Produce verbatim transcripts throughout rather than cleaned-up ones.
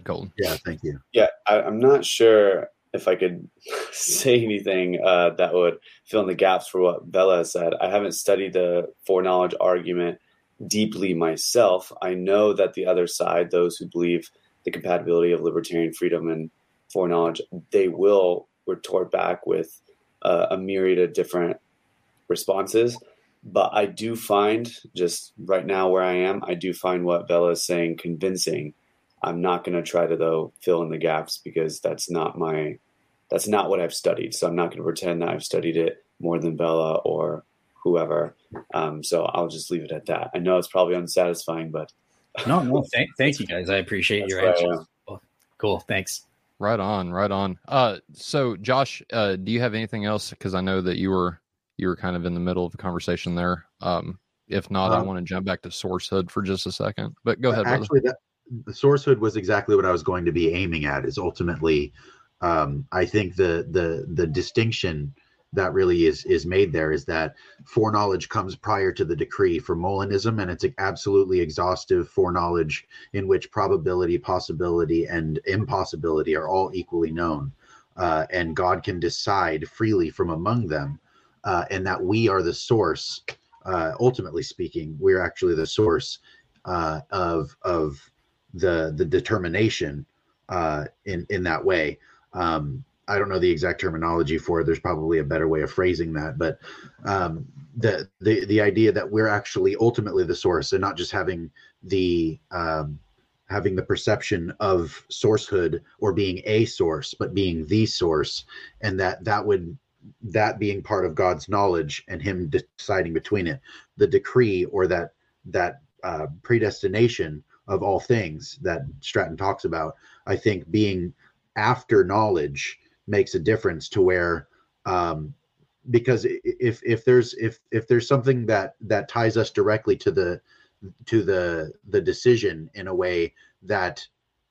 Colton. Yeah, thank you. Yeah, I, I'm not sure if I could say anything uh, that would fill in the gaps for what Bella said. I haven't studied the foreknowledge argument deeply myself. I know that the other side, those who believe the compatibility of libertarian freedom and foreknowledge, they will retort back with uh, a myriad of different responses. But I do find, just right now where I am, I do find what Bella is saying convincing. I'm not going to try to, though, fill in the gaps because that's not my, that's not what I've studied. So I'm not going to pretend that I've studied it more than Bella or whoever. Um, so I'll just leave it at that. I know it's probably unsatisfying, but no, no, thank, thank you guys. I appreciate your answers. Cool, thanks. Right on, right on. Uh, so Josh, uh, do you have anything else? Because I know that you were you were kind of in the middle of a conversation there. Um, if not, um, I want to jump back to Sourcehood for just a second. But go ahead. Actually, brother. that the Sourcehood was exactly what I was going to be aiming at. Is ultimately, um, I think the the the distinction that really is is made there is that foreknowledge comes prior to the decree for Molinism, and it's an absolutely exhaustive foreknowledge in which probability, possibility, and impossibility are all equally known, uh, and God can decide freely from among them, uh, and that we are the source. Uh, ultimately speaking, we're actually the source uh, of of the the determination uh, in in that way. Um, I don't know the exact terminology for it. There's probably a better way of phrasing that, but um, the the the idea that we're actually ultimately the source and not just having the um, having the perception of sourcehood or being a source, but being the source, and that that would that being part of God's knowledge and Him deciding between it, the decree or that that uh, predestination of all things that Stratton talks about. I think being after knowledge makes a difference to where, um, because if if there's if if there's something that that ties us directly to the to the the decision in a way that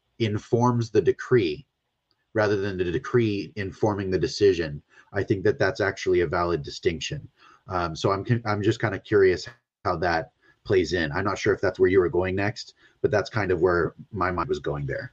informs the decree rather than the decree informing the decision, I think that that's actually a valid distinction. Um, so I'm I'm just kind of curious how that plays in. I'm not sure if that's where you were going next, but that's kind of where my mind was going there.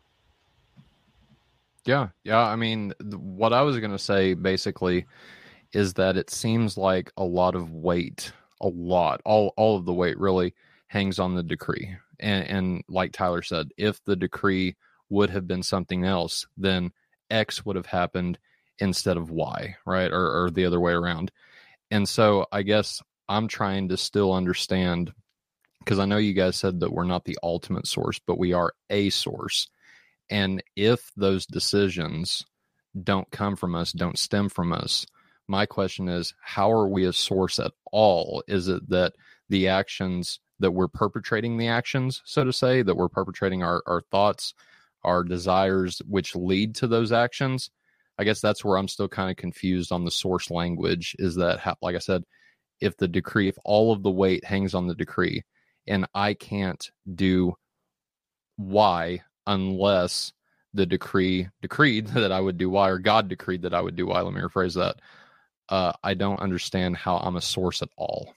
Yeah, yeah. I mean, th- what I was going to say basically is that it seems like a lot of weight, a lot, all all of the weight really hangs on the decree. And, and like Tyler said, if the decree would have been something else, then X would have happened instead of Y, right? Or, or the other way around. And so I guess I'm trying to still understand, because I know you guys said that we're not the ultimate source, but we are a source. And if those decisions don't come from us, don't stem from us, my question is, how are we a source at all? Is it that the actions that we're perpetrating the actions, so to say, that we're perpetrating our, our thoughts, our desires, which lead to those actions? I guess that's where I'm still kind of confused on the source language, is that, how, like I said, if the decree, if all of the weight hangs on the decree and I can't do Y unless the decree decreed that I would do Y, or God decreed that I would do Y. Let me rephrase that. Uh, I don't understand how I'm a source at all.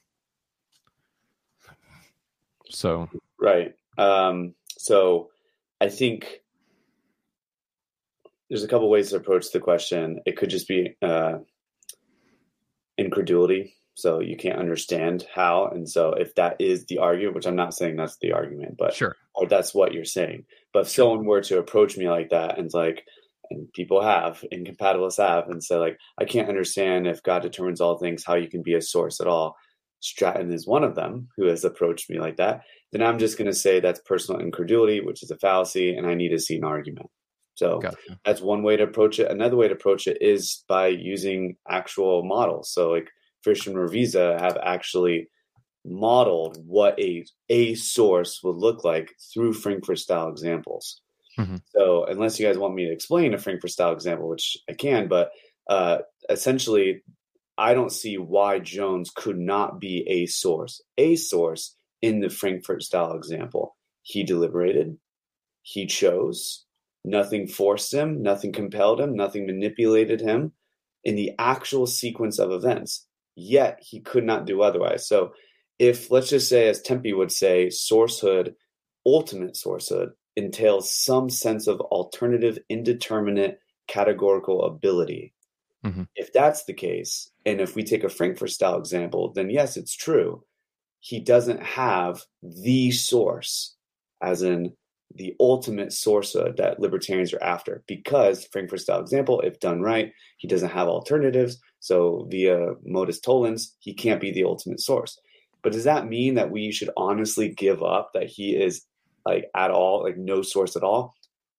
So, right. Um, so I think there's a couple ways to approach the question. It could just be uh, incredulity. So you can't understand how. And so if that is the argument, which I'm not saying that's the argument, but sure, or that's what you're saying. But if someone were to approach me like that and it's like, and people have, incompatibilists have, and say like, I can't understand if God determines all things, how you can be a source at all. Stratton is one of them who has approached me like that. Then I'm just going to say that's personal incredulity, which is a fallacy, and I need to see an argument. So gotcha. That's one way to approach it. Another way to approach it is by using actual models. So like Frisch and Ravizza have actually modeled what a a source would look like through Frankfurt style examples. Mm-hmm. So unless you guys want me to explain a Frankfurt style example, which I can, but uh, essentially I don't see why Jones could not be a source, a source in the Frankfurt style example. He deliberated, he chose, nothing forced him, nothing compelled him, nothing manipulated him in the actual sequence of events. Yet he could not do otherwise. So if, let's just say, as Tempe would say, sourcehood, ultimate sourcehood entails some sense of alternative, indeterminate, categorical ability. Mm-hmm. If that's the case, and if we take a Frankfurt style example, then yes, it's true. He doesn't have the source, as in the ultimate source that libertarians are after, because Frankfurt style example, if done right, he doesn't have alternatives. So via modus tollens, he can't be the ultimate source. But does that mean that we should honestly give up that he is like at all, like no source at all?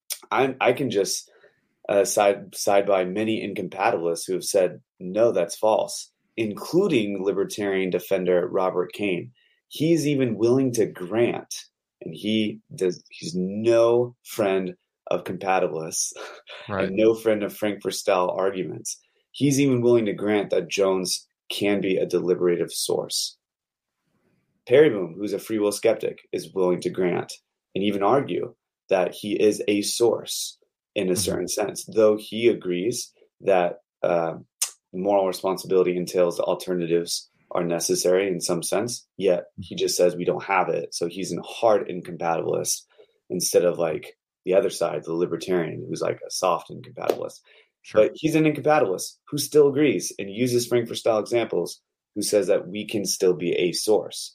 I I can just uh, side side by many incompatibilists who have said, no, that's false, including libertarian defender Robert Kane. He's even willing to grant, and he does, he's no friend of compatibilists, right. and no friend of Frankfurt style arguments. He's even willing to grant that Jones can be a deliberative source. Perryboom, who's a free will skeptic, is willing to grant and even argue that he is a source in a certain mm-hmm. sense, though he agrees that uh, moral responsibility entails the alternatives are necessary in some sense, yet he just says we don't have it. So he's a hard incompatibilist instead of like the other side, the libertarian, who's like a soft incompatibilist. Sure. But he's an incompatibilist who still agrees and uses Frankfurt style examples, who says that we can still be a source.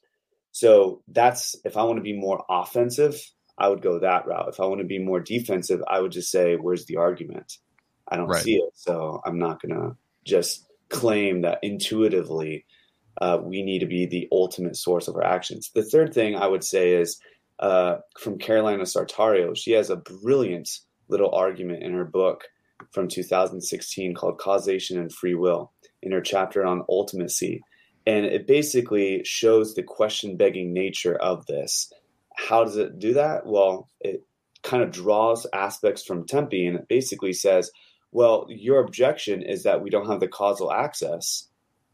So that's, if I want to be more offensive, I would go that route. If I want to be more defensive, I would just say, where's the argument? I don't right. see it. So I'm not going to just claim that intuitively uh, we need to be the ultimate source of our actions. The third thing I would say is uh, from Carolina Sartario. She has a brilliant little argument in her book from two thousand sixteen called Causation and Free Will, in her chapter on ultimacy. And it basically shows the question-begging nature of this. How does it do that? Well, it kind of draws aspects from Tempe, and it basically says, well, your objection is that we don't have the causal access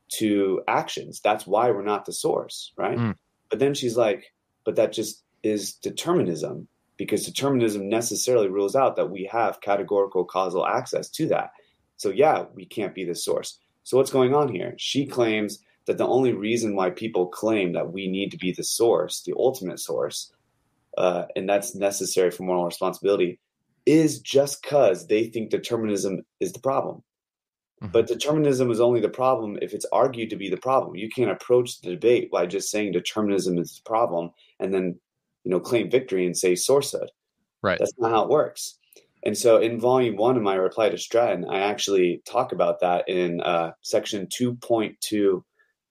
to actions. That's why we're not the source, right? Mm. But then she's like, but that just is determinism, because determinism necessarily rules out that we have categorical causal access to that. So yeah, we can't be the source. So what's going on here? She claims that the only reason why people claim that we need to be the source, the ultimate source, uh, and that's necessary for moral responsibility, is just because they think determinism is the problem. Mm-hmm. But determinism is only the problem if it's argued to be the problem. You can't approach the debate by just saying determinism is the problem and then, you know, claim victory and say sourcehood. Right. That's not how it works. And so in volume one of my reply to Stratton, I actually talk about that in uh, section two point two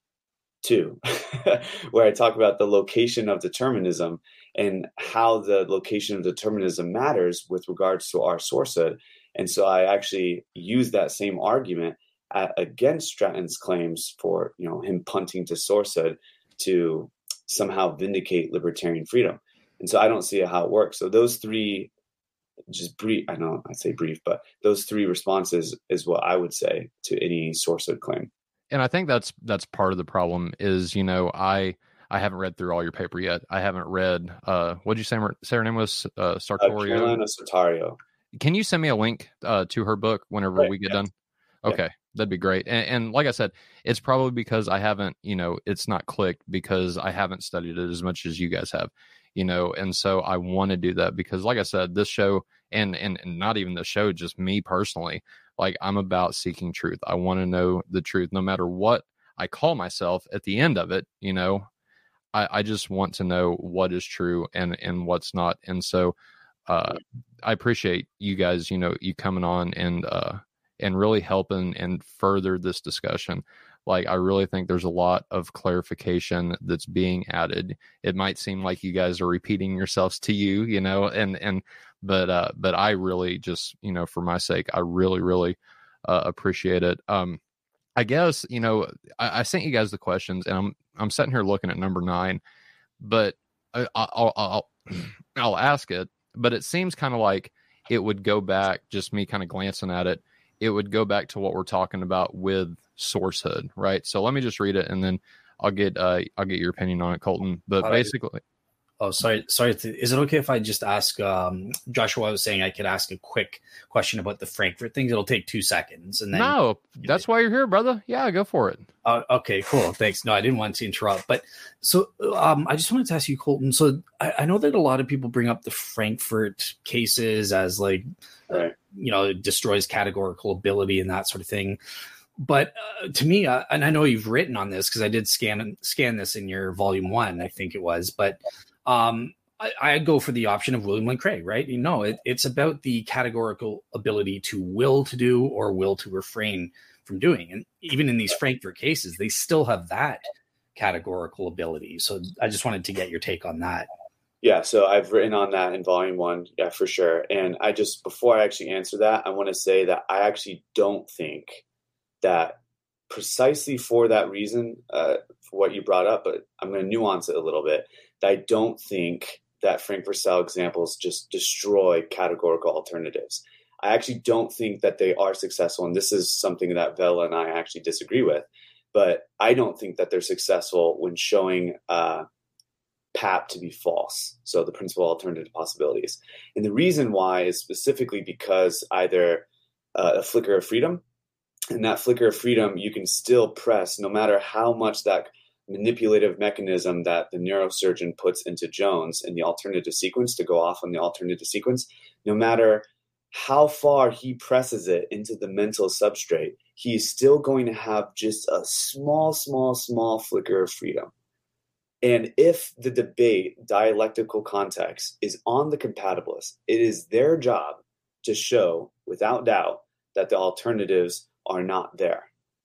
two, where I talk about the location of determinism and how the location of determinism matters with regards to our sourcehood. And so I actually use that same argument at, against Stratton's claims for, you know, him punting to sourcehood to somehow vindicate libertarian freedom. And so I don't see how it works. So those three, just brief, I know I say brief, but those three responses is what I would say to any sourcehood claim. And I think that's that's part of the problem is, you know, I I haven't read through all your paper yet. I haven't read, uh, what did you say, say her name was? Uh, Sartorio? Uh, Carolina Sartario. Can you send me a link uh, to her book whenever right, we get yeah. done? Okay, yeah. That'd be great. And, and like I said, it's probably because I haven't, you know, it's not clicked because I haven't studied it as much as you guys have, you know, and so I want to do that because, like I said, this show and, and, and not even the show, just me personally, like I'm about seeking truth. I want to know the truth no matter what I call myself at the end of it, you know, I, I just want to know what is true and, and what's not. And so uh, I appreciate you guys, you know, you coming on and, uh, and really helping and further this discussion. Like, I really think there's a lot of clarification that's being added. It might seem like you guys are repeating yourselves to you, you know, and, and, but, uh, but I really just, you know, for my sake, I really, really uh, appreciate it. Um, I guess, you know, I, I sent you guys the questions and I'm, I'm sitting here looking at number nine, but I, I'll, I'll, I'll ask it, but it seems kind of like it would go back, just me kind of glancing at it. It would go back to what we're talking about with sourcehood, right? So let me just read it, and then I'll get uh, I'll get your opinion on it, Colton. But All basically, right. Oh, sorry. Sorry. To, is it okay if I just ask um, Joshua? I was saying I could ask a quick question about the Frankfurt things. It'll take two seconds, and then no, that's why you're here, brother. Yeah, go for it. Uh, okay, cool. Thanks. No, I didn't want to interrupt, but so um, I just wanted to ask you, Colton. So I, I know that a lot of people bring up the Frankfurt cases as like, right. uh, you know, it destroys categorical ability and that sort of thing. But uh, to me, uh, and I know you've written on this because I did scan scan this in your volume one, I think it was, but. Um, I, I go for the option of William Lane Craig, right? You know, it, it's about the categorical ability to will to do or will to refrain from doing. And even in these Frankfurt cases, they still have that categorical ability. So I just wanted to get your take on that. Yeah, so I've written on that in volume one, yeah, for sure. And I just, before I actually answer that, I want to say that I actually don't think that precisely for that reason, uh, for what you brought up, but I'm going to nuance it a little bit. I don't think that Frankfurt style examples just destroy categorical alternatives. I actually don't think that they are successful. And this is something that Vela and I actually disagree with, but I don't think that they're successful when showing uh, P A P to be false. So the principal alternative possibilities. And the reason why is specifically because either uh, a flicker of freedom, and that flicker of freedom, you can still press no matter how much that manipulative mechanism that the neurosurgeon puts into Jones in the alternative sequence to go off on the alternative sequence, no matter how far he presses it into the mental substrate, he is still going to have just a small, small, small flicker of freedom. And if the debate, dialectical context, is on the compatibilists, it is their job to show, without doubt, that the alternatives are not there.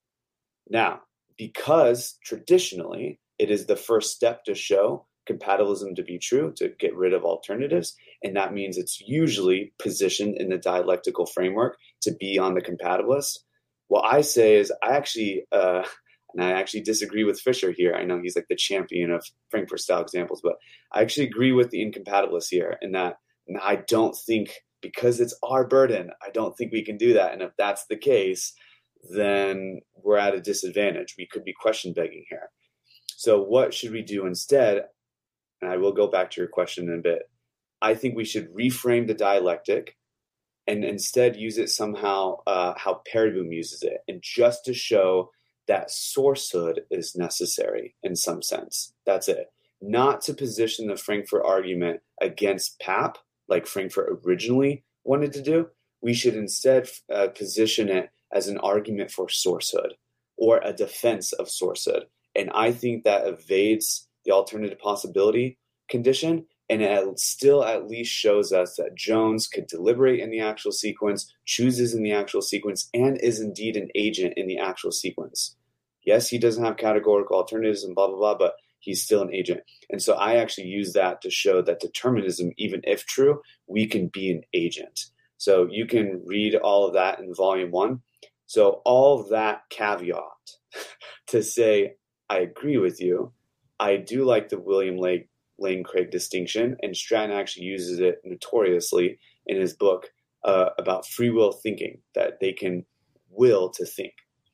Now, because traditionally it is the first step to show compatibilism to be true, to get rid of alternatives, and that means it's usually positioned in the dialectical framework to be on the compatibilist. What I say is I actually, uh, and I actually disagree with Fisher here. I know he's like the champion of Frankfurt style examples, but I actually agree with the incompatibilists here in that and I don't think, because it's our burden, I don't think we can do that. And if that's the case, then we're at a disadvantage. We could be question begging here. So what should we do instead? And I will go back to your question in a bit. I think we should reframe the dialectic and instead use it somehow uh, how Perryboom uses it, and just to show that sourcehood is necessary in some sense. That's it. Not to position the Frankfurt argument against P A P like Frankfurt originally wanted to do. We should instead uh, position it as an argument for sourcehood or a defense of sourcehood. And I think that evades the alternative possibility condition, and it still at least shows us that Jones could deliberate in the actual sequence, chooses in the actual sequence, and is indeed an agent in the actual sequence. Yes, he doesn't have categorical alternatives and blah, blah, blah, but he's still an agent. And so I actually use that to show that determinism, even if true, we can be an agent. So you can read all of that in volume one. So all of that caveat to say, I agree with you. I do like the William Lane, Lane Craig distinction, and Stratton actually uses it notoriously in his book uh, about free will thinking, that they can will to think.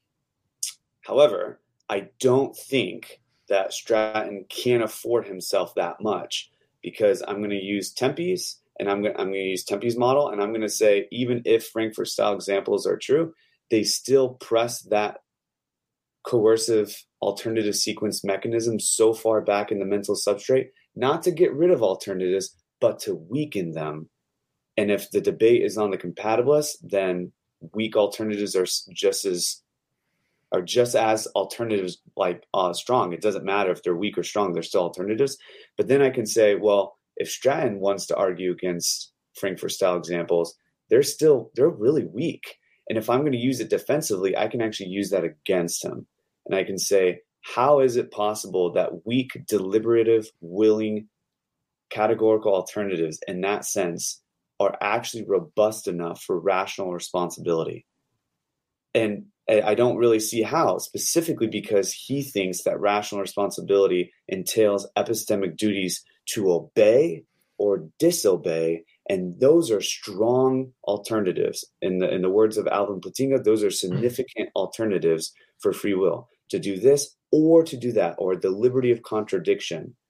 However, I don't think that Stratton can afford himself that much, because I'm going to use Tempe's and I'm going, I'm going to use Tempe's model. And I'm going to say, even if Frankfurt style examples are true, they still press that coercive alternative sequence mechanism so far back in the mental substrate, not to get rid of alternatives, but to weaken them. And if the debate is on the compatibilists, then weak alternatives are just as are just as alternatives like uh, strong. It doesn't matter if they're weak or strong, they're still alternatives. But then I can say, well, if Stratton wants to argue against Frankfurt style examples, they're still, they're really weak. And if I'm going to use it defensively, I can actually use that against him. And I can say, how is it possible that weak, deliberative, willing, categorical alternatives in that sense are actually robust enough for rational responsibility? And I don't really see how, specifically because he thinks that rational responsibility entails epistemic duties to obey or disobey, and those are strong alternatives. In the in the words of Alvin Plantinga, those are significant alternatives for free will, to do this or to do that, or the liberty of contradiction.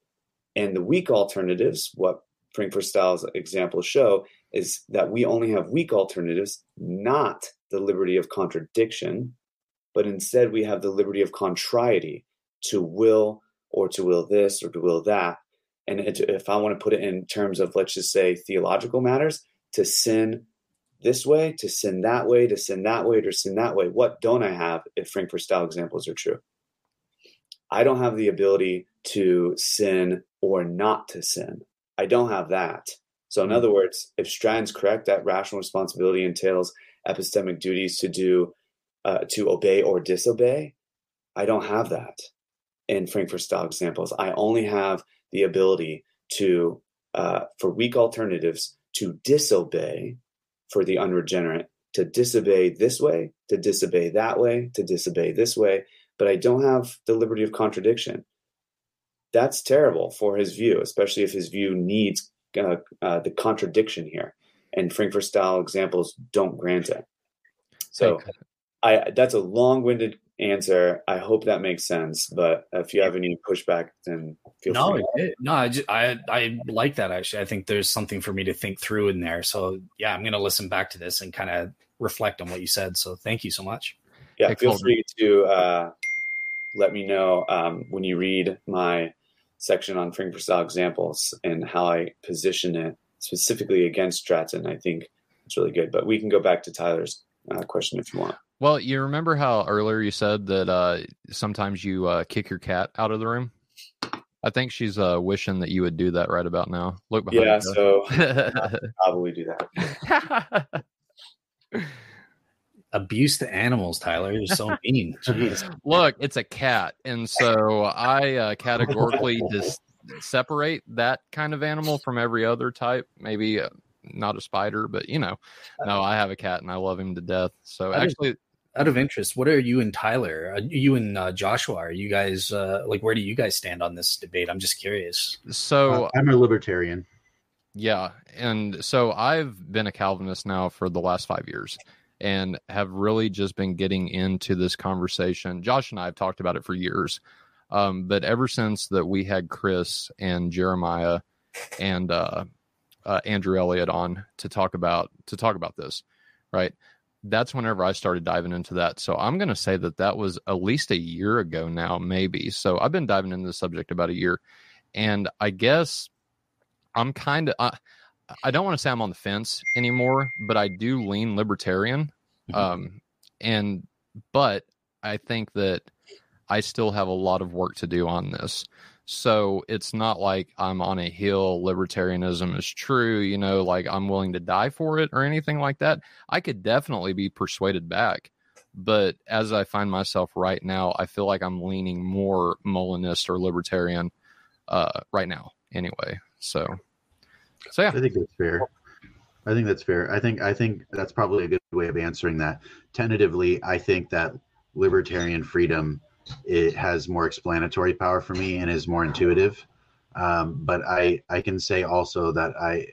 And the weak alternatives, what Frankfurt Styles examples show, is that we only have weak alternatives, not the liberty of contradiction, but instead we have the liberty of contrariety, to will or to will this or to will that. And it, if I want to put it in terms of, let's just say, theological matters, to sin this way, to sin that way, to sin that way, to sin that way. What don't I have if Frankfurt Style examples are true? I don't have the ability to sin or not to sin. I don't have that. So in other words, if Stratton's correct, that rational responsibility entails epistemic duties to do, uh, to obey or disobey, I don't have that in Frankfurt Style examples. I only have the ability to, uh, for weak alternatives, to disobey for the unregenerate, to disobey this way, to disobey that way, to disobey this way, but I don't have the liberty of contradiction. That's terrible for his view, especially if his view needs uh, uh, the contradiction here. And Frankfurt Style examples don't grant it. So I that's a long-winded answer. I hope that makes sense. But if you have any pushback, then feel no, free. It, no, I, just, I I like that, actually. I think there's something for me to think through in there. So, yeah, I'm going to listen back to this and kind of reflect on what you said. So thank you so much. Yeah, Hey, feel Colton. free to uh, let me know um, when you read my section on Frankfurt Style examples and how I position it specifically against Stratton. I think it's really good. But we can go back to Tyler's uh, question if you want. Well, you remember how earlier you said that uh, sometimes you uh, kick your cat out of the room? I think she's uh, wishing that you would do that right about now. Look behind Yeah, you. so I'll probably do that. Abuse to animals, Tyler. You're so mean. Jeez. Look, it's a cat, and so I uh, categorically dis- separate that kind of animal from every other type. Maybe uh, not a spider, but you know, no, I have a cat and I love him to death. So Out of- actually, Out of interest, what are you and Tyler? Are you and uh, Joshua? Are you guys uh, like? Where do you guys stand on this debate? I'm just curious. so Uh, I'm a libertarian. yeah, and so I've been a Calvinist now for the last five years. And have really just been getting into this conversation. Josh and I have talked about it for years. Um, but ever since that we had Chris and Jeremiah and uh, uh, Andrew Elliott on to talk about to talk about this, right? That's whenever I started diving into that. So I'm going to say that that was at least a year ago now, maybe. So I've been diving into the subject about a year. And I guess I'm kind of... Uh, I don't want to say I'm on the fence anymore, but I do lean libertarian. Um, and, but I think that I still have a lot of work to do on this. So it's not like I'm on a hill, libertarianism is true, you know, like I'm willing to die for it or anything like that. I could definitely be persuaded back. But as I find myself right now, I feel like I'm leaning more Molinist or libertarian uh, right now anyway. So. So yeah, I think that's fair. I think that's fair. I think I think that's probably a good way of answering that. Tentatively, I think that libertarian freedom, it has more explanatory power for me and is more intuitive. Um, but I I can say also that I,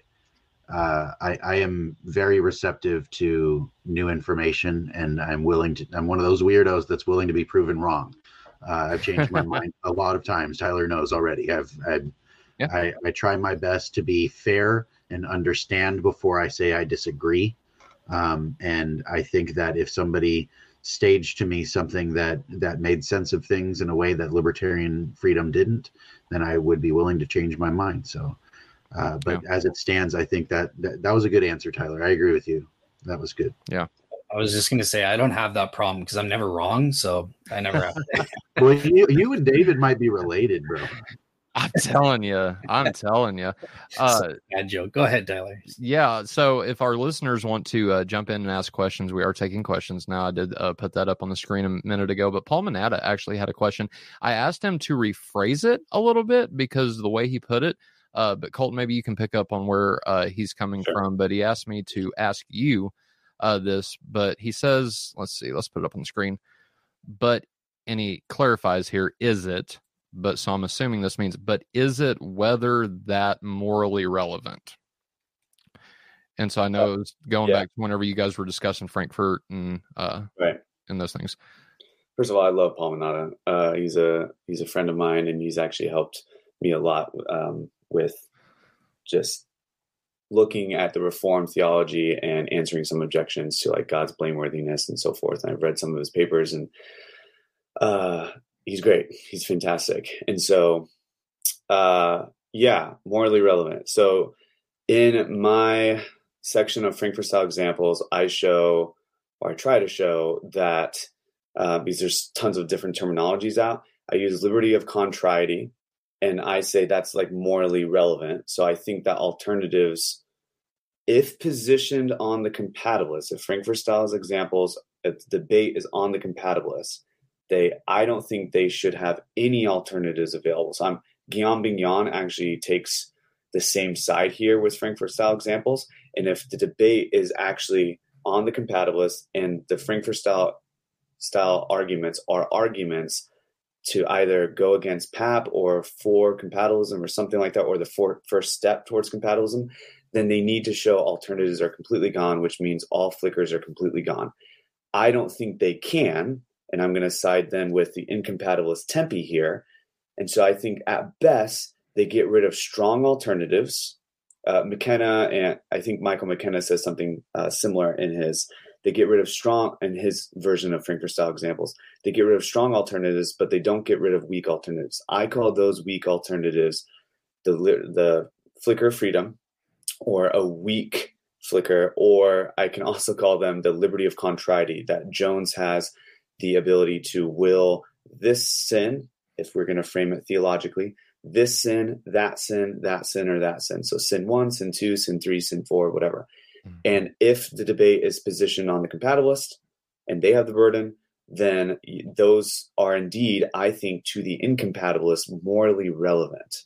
uh, I I am very receptive to new information, and I'm willing to. I'm one of those weirdos that's willing to be proven wrong. Uh, I've changed my mind a lot of times. Tyler knows already. I've I've Yeah. I, I try my best to be fair and understand before I say I disagree. Um, and I think that if somebody staged to me something that, that made sense of things in a way that libertarian freedom didn't, then I would be willing to change my mind. So, uh, but yeah. As it stands, I think that, that that was a good answer, Tyler. I agree with you. That was good. Yeah. I was just going to say, I don't have that problem because I'm never wrong. So I never have to. Well, you, you and David might be related, bro. I'm telling you, I'm telling you. Uh, Bad joke. Go ahead, Tyler. Yeah. So if our listeners want to uh, jump in and ask questions, we are taking questions now. I did uh, put that up on the screen a minute ago, but Paul Manata actually had a question. I asked him to rephrase it a little bit because of the way he put it. Uh, but Colton, maybe you can pick up on where uh, he's coming sure. from. But he asked me to ask you uh, this. But he says, let's see, let's put it up on the screen. But, and he clarifies here, is it? But so I'm assuming this means, but is it whether that morally relevant? And so I know it was going yeah. back to whenever you guys were discussing Frankfurt and uh, right. and those things. First of all, I love Paul Manata. Uh, he's a he's a friend of mine, and he's actually helped me a lot um, with just looking at the Reformed theology and answering some objections to like God's blameworthiness and so forth. And I've read some of his papers, and uh, he's great. He's fantastic. And so, uh, yeah, morally relevant. So in my section of Frankfurt style examples, I show, or I try to show that uh, because there's tons of different terminologies out, I use liberty of contrariety, and I say that's like morally relevant. So I think that alternatives, if positioned on the compatibilist, if Frankfurt styles examples, if the debate is on the compatibilist, they, I don't think they should have any alternatives available. So I'm, Guillaume Bignon actually takes the same side here with Frankfurt style examples. And if the debate is actually on the compatibilist and the Frankfurt style style arguments are arguments to either go against P A P or for compatibilism or something like that, or the for, first step towards compatibilism, then they need to show alternatives are completely gone, which means all flickers are completely gone. I don't think they can, and I'm going to side then with the incompatibilist Tempe here. And so I think at best, they get rid of strong alternatives. Uh, McKenna, and I think Michael McKenna says something uh, similar in his, they get rid of strong, in his version of Frankfurt style examples, they get rid of strong alternatives, but they don't get rid of weak alternatives. I call those weak alternatives the the flicker of freedom, or a weak flicker, or I can also call them the liberty of contrariety, that Jones has the ability to will this sin, if we're going to frame it theologically, this sin, that sin, that sin, or that sin. So sin one, sin two, sin three, sin four, whatever. Mm-hmm. And if the debate is positioned on the compatibilist and they have the burden, then those are indeed, I think, to the incompatibilist morally relevant.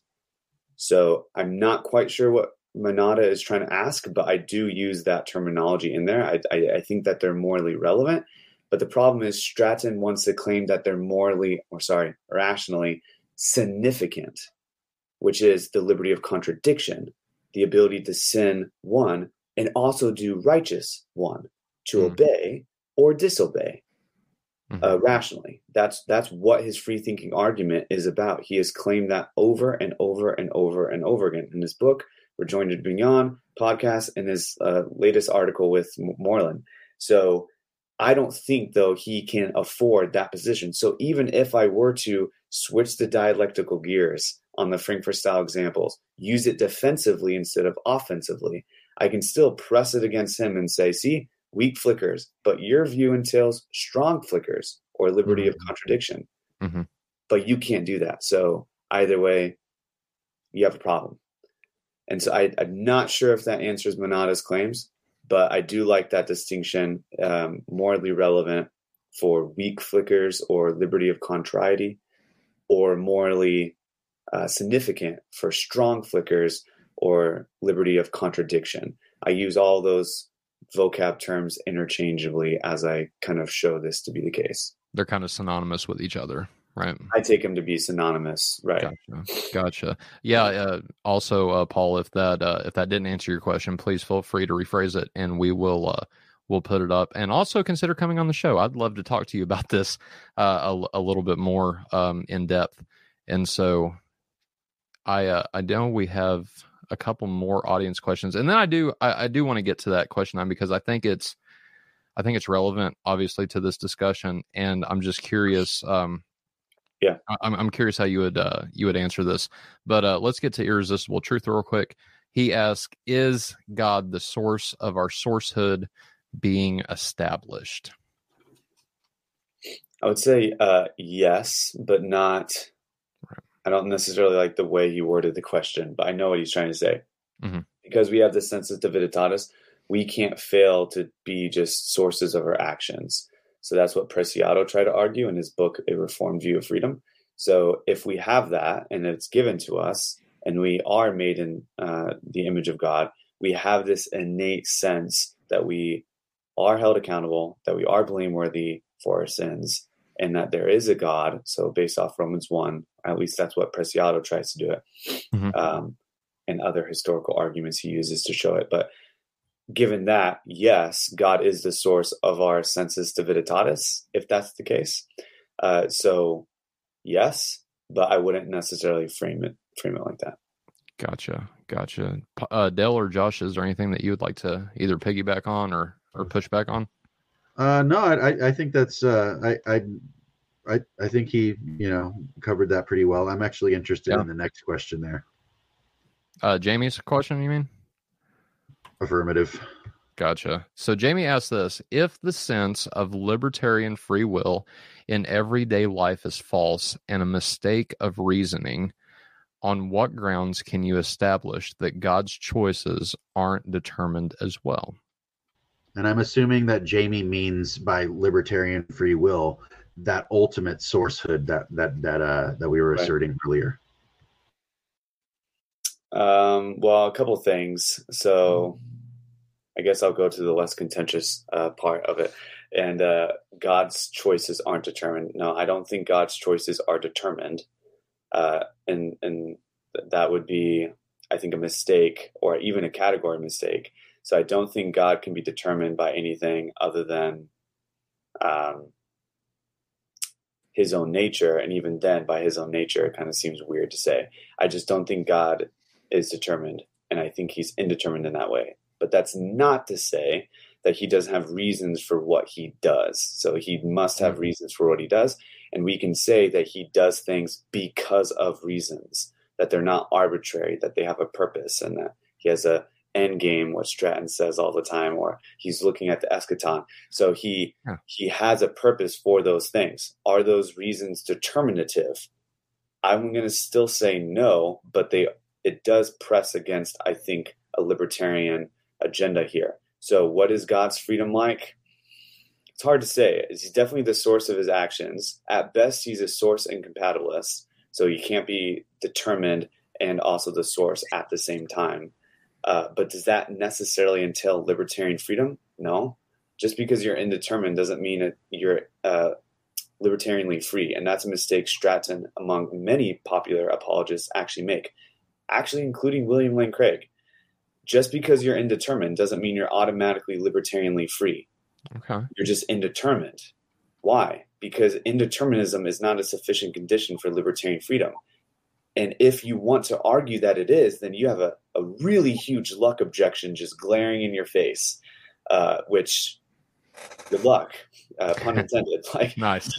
So I'm not quite sure what Manada is trying to ask, but I do use that terminology in there. I, I, I think that they're morally relevant. But the problem is Stratton wants to claim that they're morally, or sorry, rationally significant, which is the liberty of contradiction, the ability to sin one and also do righteous one, to mm. obey or disobey mm-hmm. uh, rationally. That's that's what his free thinking argument is about. He has claimed that over and over and over and over again in his book, Rejoinder to Bignon podcast, and his uh, latest article with Moreland. So I don't think, though, he can afford that position. So even if I were to switch the dialectical gears on the Frankfurt style examples, use it defensively instead of offensively, I can still press it against him and say, see, weak flickers, but your view entails strong flickers or liberty mm-hmm. of contradiction. Mm-hmm. But you can't do that. So either way, you have a problem. And so I, I'm not sure if that answers Manada's claims, but I do like that distinction, um, morally relevant for weak flickers or liberty of contrariety, or morally uh, significant for strong flickers or liberty of contradiction. I use all those vocab terms interchangeably as I kind of show this to be the case. They're kind of synonymous with each other, right? I take them to be synonymous, right? Gotcha. Gotcha. Yeah. Uh, also, uh, Paul, if that uh, if that didn't answer your question, please feel free to rephrase it, and we will uh, we'll put it up. And also consider coming on the show. I'd love to talk to you about this uh, a, a little bit more um, in depth. And so, I uh, I know we have a couple more audience questions, and then I do I, I do want to get to that question line because I think it's I think it's relevant, obviously, to this discussion, and I'm just curious. Um, Yeah, I'm I'm curious how you would uh, you would answer this, but uh, let's get to irresistible truth real quick. He asked, "Is God the source of our sourcehood being established?" I would say uh, yes, but not. Right. I don't necessarily like the way he worded the question, but I know what he's trying to say. Mm-hmm. Because we have the sensus divinitatis, we can't fail to be just sources of our actions. So that's what Preciado tried to argue in his book, A Reformed View of Freedom. So if we have that and it's given to us and we are made in uh, the image of God, we have this innate sense that we are held accountable, that we are blameworthy for our sins, and that there is a God. So based off Romans one, at least that's what Preciado tries to do it. Mm-hmm. Um, and other historical arguments he uses to show it. But given that, yes, God is the source of our sensus divinitatis, if that's the case. Uh, so, yes, but I wouldn't necessarily frame it frame it like that. Gotcha, gotcha. Uh, Dale or Josh, is there anything that you would like to either piggyback on or or push back on? Uh, no, I I think that's uh, I I I I think he you know covered that pretty well. I'm actually interested Yeah. in the next question there. Uh, Jamie's question, you mean? Affirmative. Gotcha. So Jamie asked this: if the sense of libertarian free will in everyday life is false and a mistake of reasoning, on what grounds can you establish that God's choices aren't determined as well? And I'm assuming that Jamie means by libertarian free will that ultimate sourcehood that that that uh that we were Right. asserting earlier. Um, well, a couple things. So I guess I'll go to the less contentious uh, part of it. And uh, God's choices aren't determined. No, I don't think God's choices are determined. Uh, and and that would be, I think, a mistake or even a category mistake. So I don't think God can be determined by anything other than um, his own nature. And even then, by his own nature, it kind of seems weird to say. I just don't think God is determined. And I think he's indeterminate in that way. But that's not to say that he doesn't have reasons for what he does. So he must have reasons for what he does. And we can say that he does things because of reasons, that they're not arbitrary, that they have a purpose, and that he has a end game, what Stratton says all the time, or he's looking at the eschaton. So he Yeah. he has a purpose for those things. Are those reasons determinative? I'm going to still say no, but they it does press against, I think, a libertarian agenda here. So what is God's freedom like? It's hard to say. He's definitely the source of his actions. At best, he's a source incompatibilist. So he can't be determined and also the source at the same time. Uh, but does that necessarily entail libertarian freedom? No. Just because you're indeterminate doesn't mean that you're uh, libertarianly free. And that's a mistake Stratton, among many popular apologists, actually make, actually including William Lane Craig. Just because you're indeterminate doesn't mean you're automatically libertarianly free. Okay. You're just indeterminate. Why? Because indeterminism is not a sufficient condition for libertarian freedom. And if you want to argue that it is, then you have a, a really huge luck objection just glaring in your face, uh, which, good luck, uh, pun intended. Like, Nice.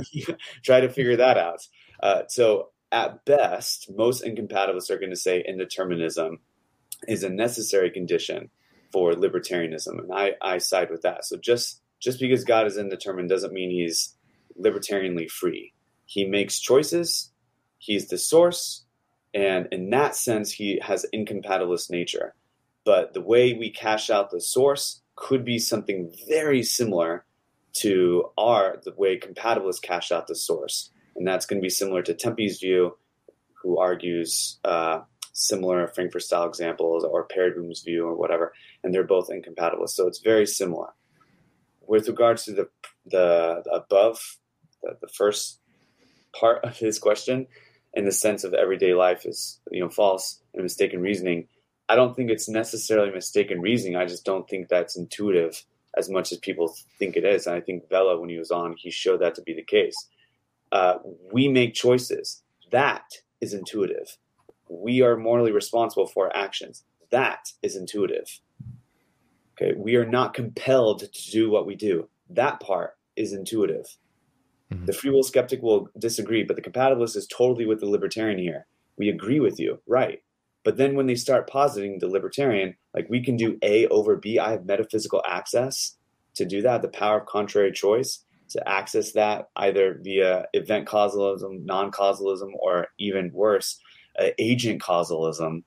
try to figure that out. Uh, so at best, most incompatibilists are going to say indeterminism is a necessary condition for libertarianism. And I, I side with that. So just, just because God is indeterminate doesn't mean he's libertarianly free. He makes choices. He's the source. And in that sense, he has incompatibilist nature. But the way we cash out the source could be something very similar to our, the way compatibilists cash out the source. And that's going to be similar to Tempe's view, who argues, uh, similar Frankfurt style examples, or Paradigm's view, or whatever, and they're both incompatible. So it's very similar. With regards to the the, the above, the, the first part of his question, in the sense of everyday life is, you know, false and mistaken reasoning, I don't think it's necessarily mistaken reasoning. I just don't think that's intuitive as much as people think it is. And I think Vela, when he was on, he showed that to be the case. Uh, we make choices. That is intuitive. We are morally responsible for our actions. That is intuitive. Okay, we are not compelled to do what we do. That part is intuitive. Mm-hmm. The free will skeptic will disagree, but the compatibilist is totally with the libertarian here. We agree with you, right? But then when they start positing the libertarian, like we can do A over B, I have metaphysical access to do that, the power of contrary choice, to access that either via event causalism, non-causalism, or even worse, Uh, agent causalism.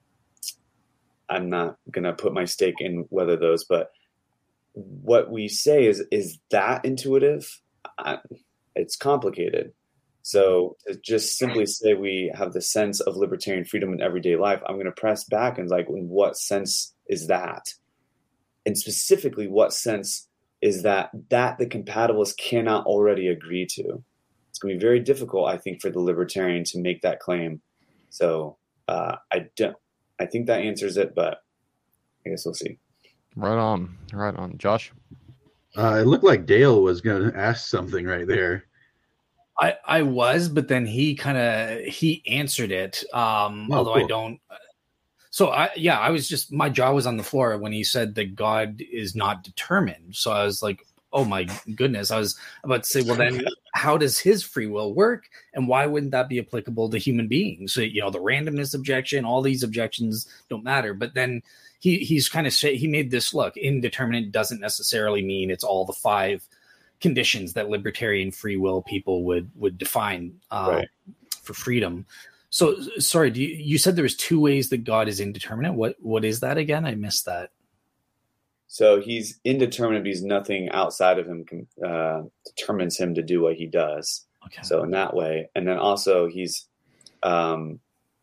I'm not going to put my stake in whether those, but what we say is, is that intuitive? I, it's complicated. So to just simply say we have the sense of libertarian freedom in everyday life, I'm going to press back and like, in what sense is that? And specifically, what sense is that that the compatibilists cannot already agree to? It's going to be very difficult, I think, for the libertarian to make that claim. So uh, I don't. I think that answers it, but I guess we'll see. Right on, right on, Josh. Uh, it looked like Dale was going to ask something right there. I, I was, but then he kind of he answered it. Um, Oh, although cool. I don't. So I yeah, I was just my jaw was on the floor when he said that God is not determined. So I was like, oh my goodness. I was about to say, well, then how does his free will work, and why wouldn't that be applicable to human beings? So, you know, the randomness objection, all these objections don't matter. But then he he's kind of say he made this look indeterminate doesn't necessarily mean it's all the five conditions that libertarian free will people would would define uh, Right. for freedom. So sorry, do you, you said there was two ways that God is indeterminate. What what is that again? I missed that. So he's indeterminate because nothing outside of him can, uh, determines him to do what he does. Okay. So in that way, and then also he's, um,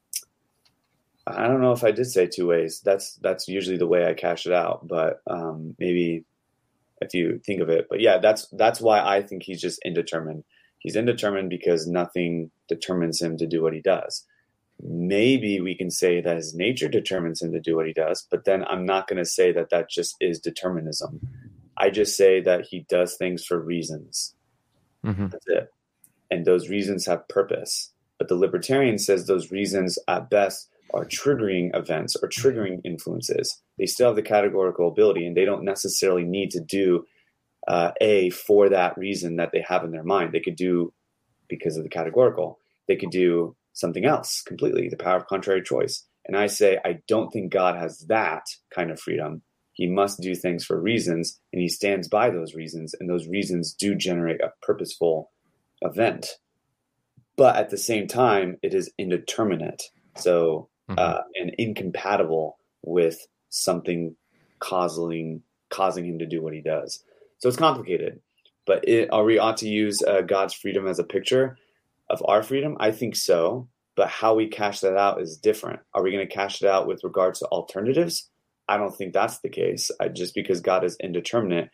I don't know if I did say two ways. That's that's usually the way I cash it out, but um, maybe if you think of it. But yeah, that's that's why I think he's just indeterminate. He's indeterminate because nothing determines him to do what he does. Maybe we can say that his nature determines him to do what he does, but then I'm not going to say that that just is determinism. I just say that he does things for reasons. Mm-hmm. That's it. And those reasons have purpose. But the libertarian says those reasons at best are triggering events or triggering influences. They still have the categorical ability, and they don't necessarily need to do uh, A for that reason that they have in their mind. They could do, because of the categorical, they could do something else completely, the power of contrary choice. And I say, I don't think God has that kind of freedom. He must do things for reasons, and he stands by those reasons, and those reasons do generate a purposeful event. But at the same time, it is indeterminate, so Mm-hmm. uh, and incompatible with something causing causing him to do what he does. So it's complicated. But it, are we ought to use uh, God's freedom as a picture of our freedom? I think so. But how we cash that out is different. Are we going to cash it out with regards to alternatives? I don't think that's the case. I, just because God is indeterminate,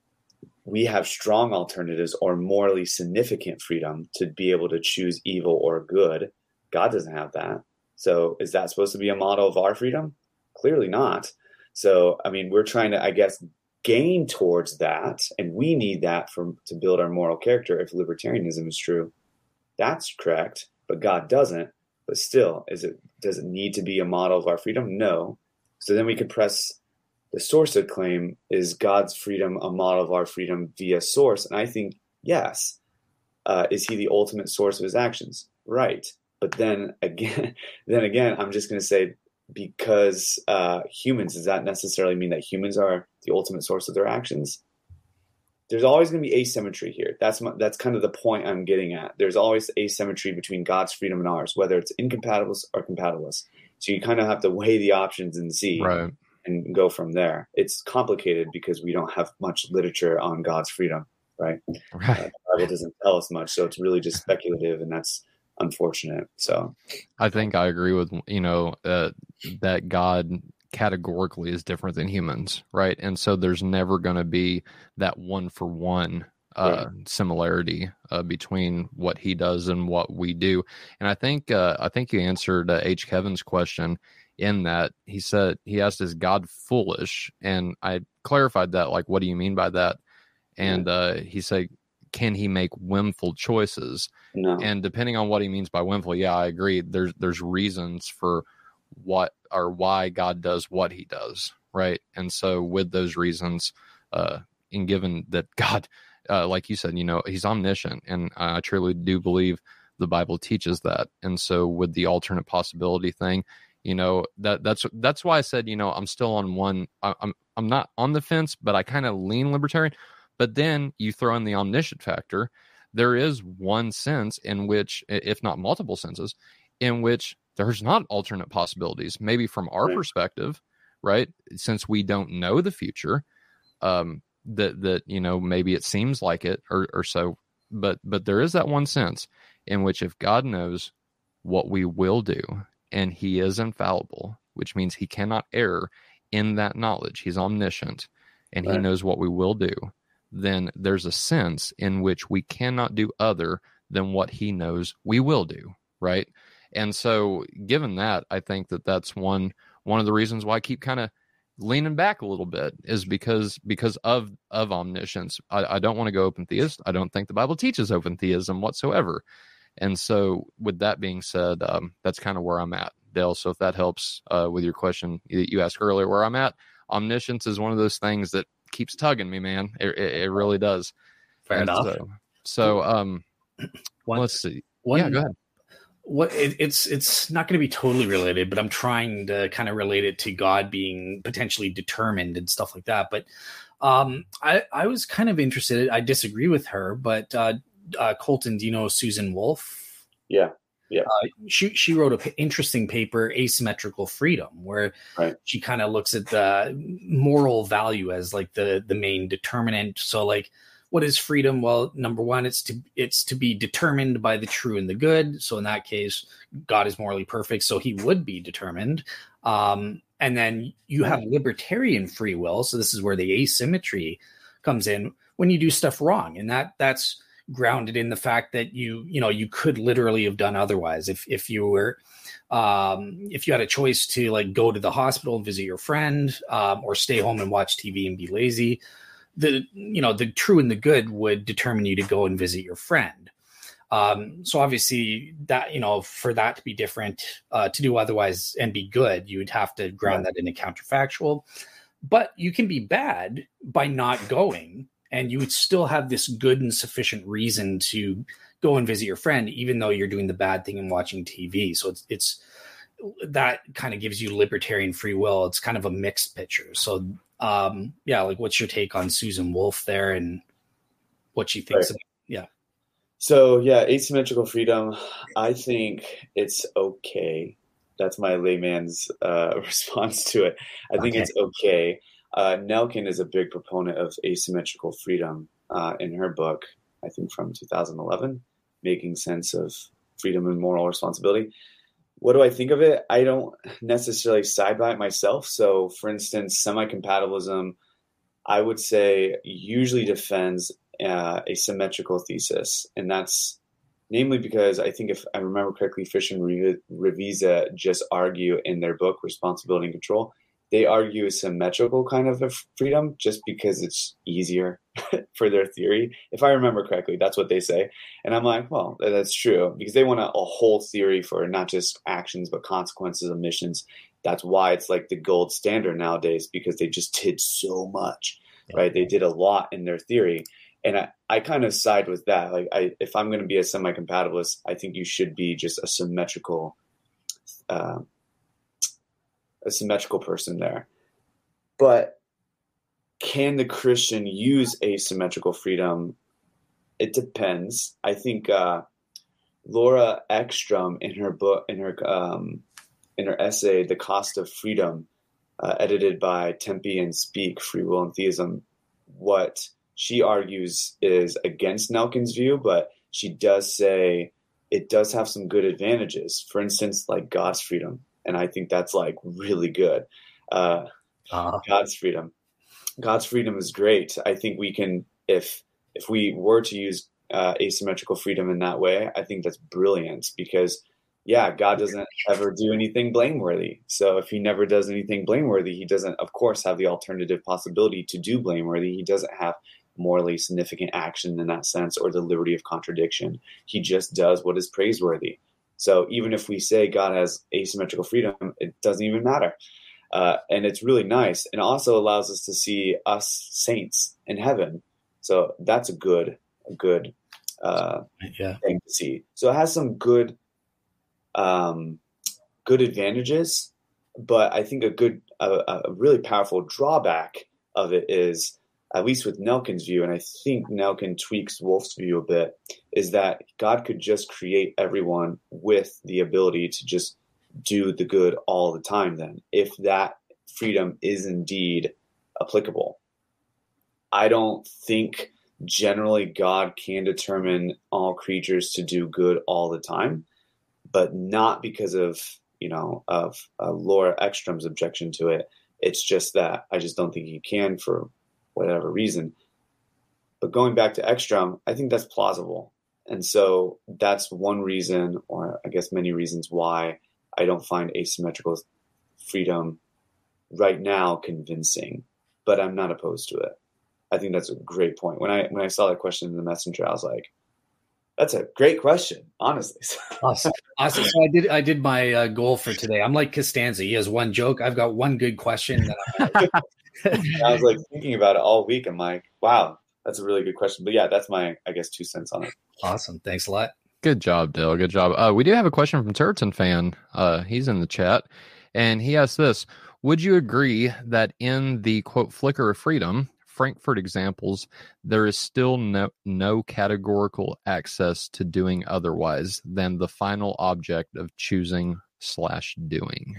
we have strong alternatives or morally significant freedom to be able to choose evil or good. God doesn't have that. So is that supposed to be a model of our freedom? Clearly not. So, I mean, we're trying to, I guess, gain towards that, and we need that for, to build our moral character if libertarianism is true. That's correct, but God doesn't. But still, is it does it need to be a model of our freedom? No. So then we could press the source of claim, is God's freedom a model of our freedom via source? And I think, yes. Uh, is he the ultimate source of his actions? Right. But then again, then again, I'm just going to say, because uh, humans, does that necessarily mean that humans are the ultimate source of their actions? There's always going to be asymmetry here. That's my, that's kind of the point I'm getting at. There's always asymmetry between God's freedom and ours, whether it's incompatible or compatible. So you kind of have to weigh the options and see, Right. and go from there. It's complicated because we don't have much literature on God's freedom, right? Right. Uh, the Bible doesn't tell us much, so it's really just speculative, and that's unfortunate. So I think I agree with, you know, uh, that God categorically is different than humans, right? And so there's never going to be that one for one uh, Right. similarity uh, between what he does and what we do. And I think uh, I think you answered uh, H. Kevin's question in that he said, he asked, is God foolish? And I clarified that, like, what do you mean by that? And uh, he said, can he make whimful choices? no. And depending on what he means by whimful, yeah, I agree. There's there's reasons for what or why God does what he does, right? And so with those reasons, uh, and given that God, uh, like you said, you know, he's omniscient, and I truly do believe the Bible teaches that. And so with the alternate possibility thing, you know, that that's that's why I said, you know, I'm still on one. I, I'm I'm not on the fence, but I kind of lean libertarian. But then you throw in the omniscient factor. There is one sense in which, if not multiple senses, in which there's not alternate possibilities. Maybe from our Right. perspective, right? Since we don't know the future, um, that that you know maybe it seems like it or or so. But but there is that one sense in which if God knows what we will do, and he is infallible, which means he cannot err in that knowledge. He's omniscient, and Right. he knows what we will do. Then there's a sense in which we cannot do other than what he knows we will do, right? And so given that, I think that that's one one of the reasons why I keep kind of leaning back a little bit is because because of of omniscience. I, I don't want to go open theist. I don't think the Bible teaches open theism whatsoever. And so with that being said, um, that's kind of where I'm at, Dale. So if that helps uh, with your question that you asked earlier, where I'm at, omniscience is one of those things that keeps tugging me, man. It, it, it really does. Fair and enough. So, so um, one, let's see. One, yeah, go ahead. What it, it's it's not going to be totally related, but I'm trying to kind of relate it to God being potentially determined and stuff like that. But um, I I was kind of interested. I disagree with her, but uh, uh, Colton, do you know Susan Wolf? Yeah, yeah. Uh, she she wrote an p- interesting paper, Asymmetrical Freedom, where right. she kind of looks at the moral value as like the the main determinant. So like, what is freedom? Well, number one, it's to it's to be determined by the true and the good. So in that case, God is morally perfect, so he would be determined. Um, and then you have libertarian free will. So this is where the asymmetry comes in when you do stuff wrong, and that that's grounded in the fact that you you know you could literally have done otherwise. If if you were um, if you had a choice to like go to the hospital and visit your friend, um, or stay home and watch T V and be lazy, the you know the true and the good would determine you to go and visit your friend. Um, so obviously that, you know, for that to be different, uh, to do otherwise and be good, you would have to ground that in a counterfactual. But you can be bad by not going, and you would still have this good and sufficient reason to go and visit your friend, even though you're doing the bad thing and watching T V. So it's it's that kind of gives you libertarian free will. It's kind of a mixed picture. So um, yeah, like what's your take on Susan Wolf there and what she thinks? Right. Of, yeah. So yeah, asymmetrical freedom, I think it's okay. That's my layman's uh, response to it. I think Okay. it's okay. Uh, Nelkin is a big proponent of asymmetrical freedom uh, in her book, I think from two thousand eleven, Making Sense of Freedom and Moral Responsibility. What do I think of it? I don't necessarily side by it myself. So for instance, semi-compatibilism, I would say usually defends uh, a symmetrical thesis. And that's namely because I think if I remember correctly, Fisher and Revisa just argue in their book, Responsibility and Control, they argue a symmetrical kind of a freedom just because it's easier for their theory. If I remember correctly, that's what they say. And I'm like, well, that's true, because they want a, a whole theory for not just actions, but consequences, omissions. That's why it's like the gold standard nowadays, because they just did so much, yeah. right? They did a lot in their theory. And I, I kind of side with that. Like, I, if I'm going to be a semi-compatibilist, I think you should be just a symmetrical uh, a symmetrical person there. But can the Christian use asymmetrical freedom? It depends. I think uh, Laura Ekstrom in her book, in her um, in her essay, "The Cost of Freedom," uh, edited by Tempe and Speak, Free Will and Theism, what she argues is against Nelkin's view, but she does say it does have some good advantages. For instance, like God's freedom. And I think that's like really good. Uh, uh-huh. God's freedom. God's freedom is great. I think we can, if if we were to use uh, asymmetrical freedom in that way, I think that's brilliant because, yeah, God doesn't ever do anything blameworthy. So if he never does anything blameworthy, he doesn't, of course, have the alternative possibility to do blameworthy. He doesn't have morally significant action in that sense or the liberty of contradiction. He just does what is praiseworthy. So even if we say God has asymmetrical freedom, it doesn't even matter. Uh, and it's really nice. And also allows us to see us saints in heaven. So that's a good, a good uh, yeah. thing to see. So it has some good, um, good advantages, but I think a good, a, a really powerful drawback of it is, at least with Nelkin's view, and I think Nelkin tweaks Wolf's view a bit, is that God could just create everyone with the ability to just do the good all the time then, if that freedom is indeed applicable. I don't think generally God can determine all creatures to do good all the time, but not because of, you know, of uh, Laura Ekstrom's objection to it. It's just that I just don't think he can for whatever reason. But going back to Ekstrom, I think that's plausible. And so that's one reason, or I guess many reasons, why I don't find asymmetrical freedom right now convincing, but I'm not opposed to it. I think that's a great point. When I when I saw that question in the messenger, I was like, that's a great question, honestly. Awesome. Awesome. So I did I did my uh, goal for today. I'm like Costanza. He has one joke. I've got one good question. That I'm I was like thinking about it all week. I'm like, wow, that's a really good question. But yeah, that's my, I guess, two cents on it. Awesome. Thanks a lot. Good job, Dale. Good job. Uh, we do have a question from Turretin fan. Uh, he's in the chat, and he asks this: would you agree that in the quote flicker of freedom, Frankfurt examples, there is still no no categorical access to doing otherwise than the final object of choosing slash doing?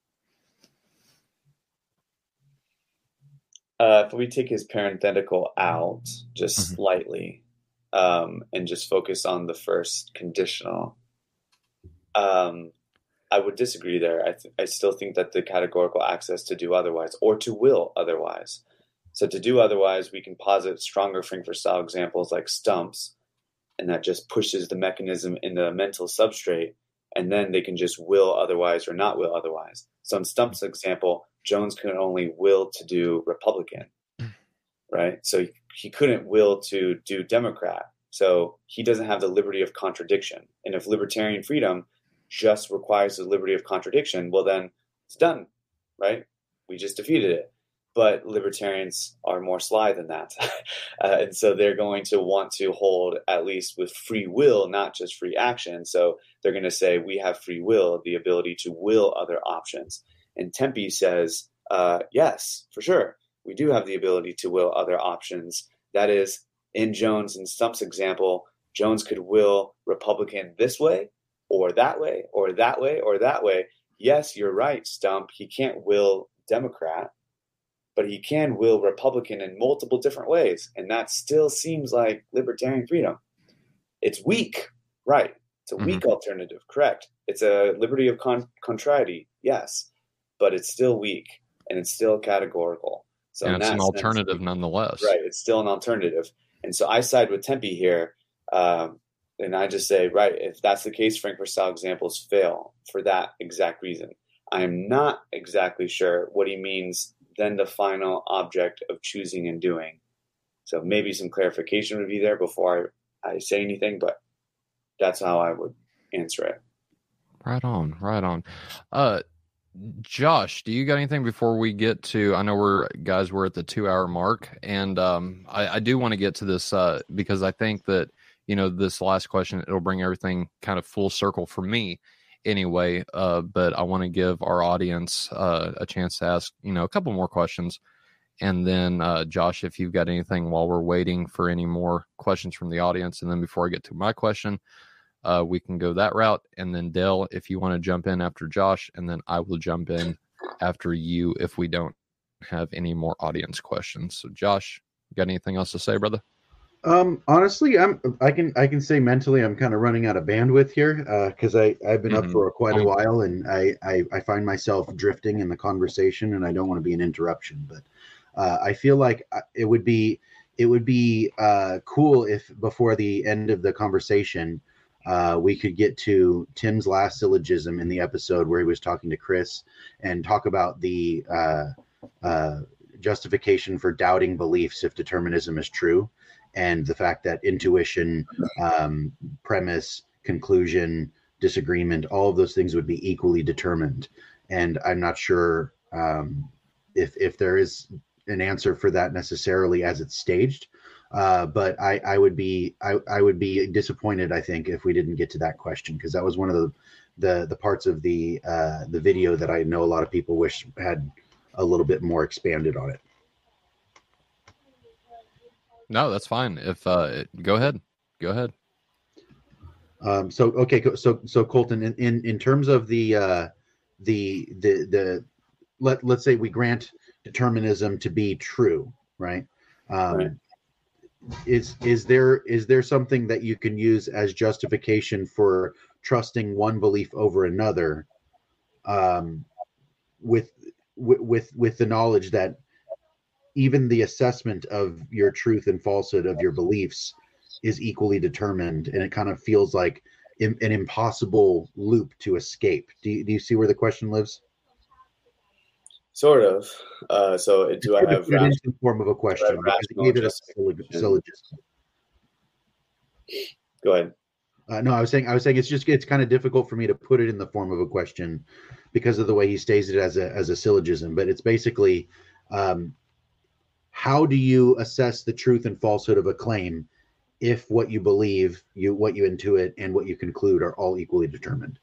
Uh, if we take his parenthetical out just Mhm. slightly, um, and just focus on the first conditional, um, I would disagree there. I th- I still think that the categorical access to do otherwise or to will otherwise. So to do otherwise, we can posit stronger Frankfurt style examples like stumps, and that just pushes the mechanism in the mental substrate, and then they can just will otherwise or not will otherwise. So in Stump's example, Jones could only will to do Republican, right? So he couldn't will to do Democrat. So he doesn't have the liberty of contradiction. And if libertarian freedom just requires the liberty of contradiction, well, then it's done, right? We just defeated it. But libertarians are more sly than that. uh, and so they're going to want to hold, at least with free will, not just free action. So they're going to say we have free will, the ability to will other options. And Tempe says, uh, yes, for sure. We do have the ability to will other options. That is, in Jones and Stump's example, Jones could will Republican this way or that way or that way or that way. Yes, you're right, Stump. He can't will Democrat, but he can will Republican in multiple different ways. And that still seems like libertarian freedom. It's weak, right? It's a weak mm-hmm. alternative, correct. It's a liberty of con- contrariety, yes, but it's still weak and it's still categorical. So and it's an sense, alternative nonetheless. Right, it's still an alternative. And so I side with Tempe here, um, and I just say, right, if that's the case, Frankfurt style examples fail for that exact reason. I'm not exactly sure what he means then the final object of choosing and doing. So maybe some clarification would be there before I, I say anything, but that's how I would answer it. Right on, right on. Uh, Josh, do you got anything before we get to, I know we're, guys, we're at the two hour mark, and um, I, I do want to get to this uh, because I think that, you know, this last question, it'll bring everything kind of full circle for me. Anyway, uh, but I want to give our audience uh, a chance to ask, you know, a couple more questions. And then, uh, Josh, if you've got anything while we're waiting for any more questions from the audience. And then before I get to my question, uh, we can go that route. And then, Dale, if you want to jump in after Josh, and then I will jump in after you if we don't have any more audience questions. So, Josh, got anything else to say, brother? Um, honestly, I'm, I can, I can say mentally, I'm kind of running out of bandwidth here, uh, cause I, I've been mm-hmm. up for quite a while, and I, I, I find myself drifting in the conversation, and I don't want to be an interruption, but, uh, I feel like it would be, it would be, uh, cool if before the end of the conversation, uh, we could get to Tim's last syllogism in the episode where he was talking to Chris and talk about the, uh, uh, justification for doubting beliefs if determinism is true. And the fact that intuition, um, premise, conclusion, disagreement, all of those things would be equally determined. And I'm not sure um, if if there is an answer for that necessarily as it's staged. Uh, but I, I would be I, I would be disappointed, I think, if we didn't get to that question, because that was one of the the the parts of the uh, the video that I know a lot of people wish had a little bit more expanded on it. No, that's fine. If uh, go ahead, go ahead. Um, so okay, so so Colton, in, in, in terms of the uh, the the the let let's say we grant determinism to be true, right? Um, right. Is is there is there something that you can use as justification for trusting one belief over another, um, with with with the knowledge that even the assessment of your truth and falsehood of your beliefs is equally determined, and it kind of feels like an impossible loop to escape. Do you, do you see where the question lives? Sort of. Uh, so do I have put it into the form of a question because he gave it a syllogism. Go ahead. Uh, no, I was saying I was saying it's just it's kind of difficult for me to put it in the form of a question because of the way he states it as a as a syllogism. But it's basically, um, how do you assess the truth and falsehood of a claim if what you believe, you what you intuit, and what you conclude are all equally determined?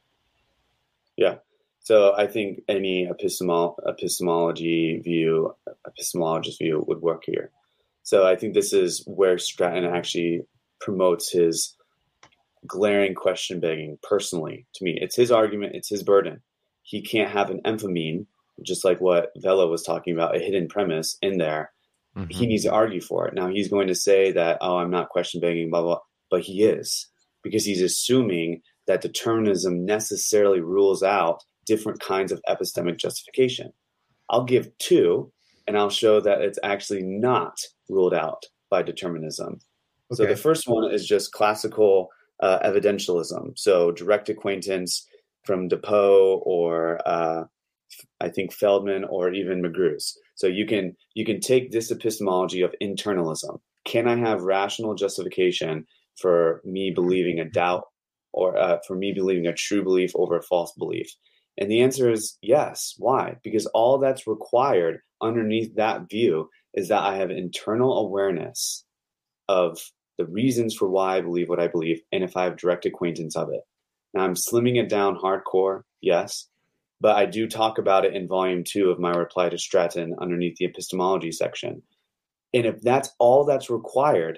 Yeah. So I think any epistemol- epistemology view, epistemologist view would work here. So I think this is where Stratton actually promotes his glaring question begging personally to me. It's his argument. It's his burden. He can't have an emphymeme, just like what Vela was talking about, a hidden premise in there. Mm-hmm. He needs to argue for it. Now he's going to say that, oh, I'm not question begging, blah, blah, but he is, because he's assuming that determinism necessarily rules out different kinds of epistemic justification. I'll give two, and I'll show that it's actually not ruled out by determinism. Okay. So the first one is just classical uh, evidentialism. So direct acquaintance from DePoe or uh, I think Feldman or even Magruze. So you can you can take this epistemology of internalism. Can I have rational justification for me believing a doubt or uh, for me believing a true belief over a false belief? And the answer is yes. Why? Because all that's required underneath that view is that I have internal awareness of the reasons for why I believe what I believe, and if I have direct acquaintance of it. Now, I'm slimming it down hardcore, yes, but I do talk about it in volume two of my reply to Stratton underneath the epistemology section. And if that's all that's required,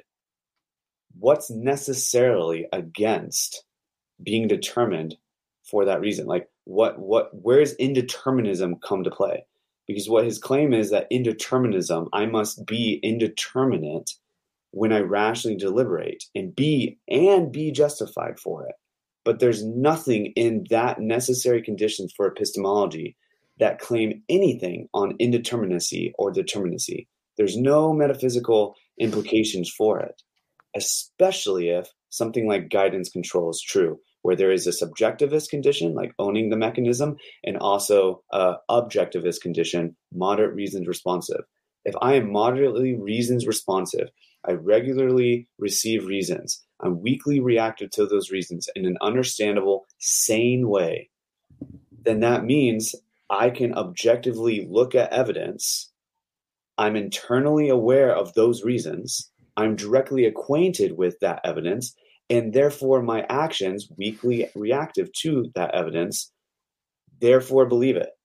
what's necessarily against being determined for that reason? Like, what, what, where's indeterminism come to play? Because what his claim is that indeterminism, I must be indeterminate when I rationally deliberate and be, and be justified for it. But there's nothing in that necessary conditions for epistemology that claim anything on indeterminacy or determinacy. There's no metaphysical implications for it, especially if something like guidance control is true, where there is a subjectivist condition, like owning the mechanism, and also a objectivist condition, moderate reasons responsive. If I am moderately reasons responsive, I regularly receive reasons, I'm weakly reactive to those reasons in an understandable, sane way, then that means I can objectively look at evidence. I'm internally aware of those reasons. I'm directly acquainted with that evidence, and therefore my actions, weakly reactive to that evidence, therefore believe it.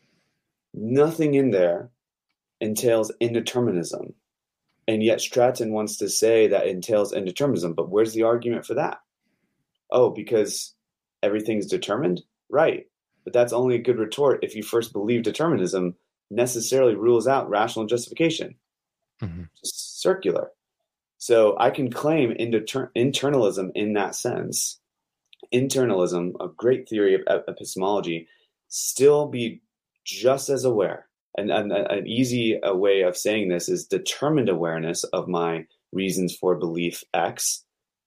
Nothing in there entails indeterminism. And yet Stratton wants to say that entails indeterminism. But where's the argument for that? Oh, because everything's determined? Right. But that's only a good retort if you first believe determinism necessarily rules out rational justification. Mm-hmm. Just circular. So I can claim indeter- internalism in that sense. Internalism, a great theory of epistemology, still be just as aware. And, and an easy a way of saying this is determined awareness of my reasons for belief X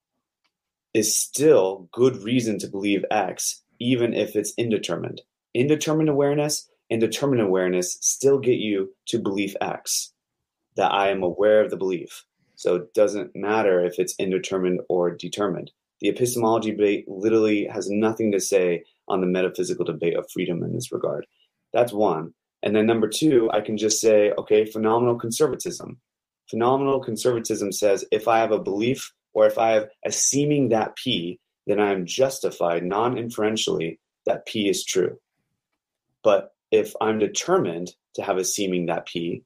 is still good reason to believe X, even if it's indeterminate. Indeterminate awareness and determined awareness still get you to belief X, that I am aware of the belief. So it doesn't matter if it's indeterminate or determined. The epistemology debate literally has nothing to say on the metaphysical debate of freedom in this regard. That's one. And then number two, I can just say, okay, phenomenal conservatism. Phenomenal conservatism says if I have a belief or if I have a seeming that P, then I am justified non-inferentially that P is true. But if I'm determined to have a seeming that P,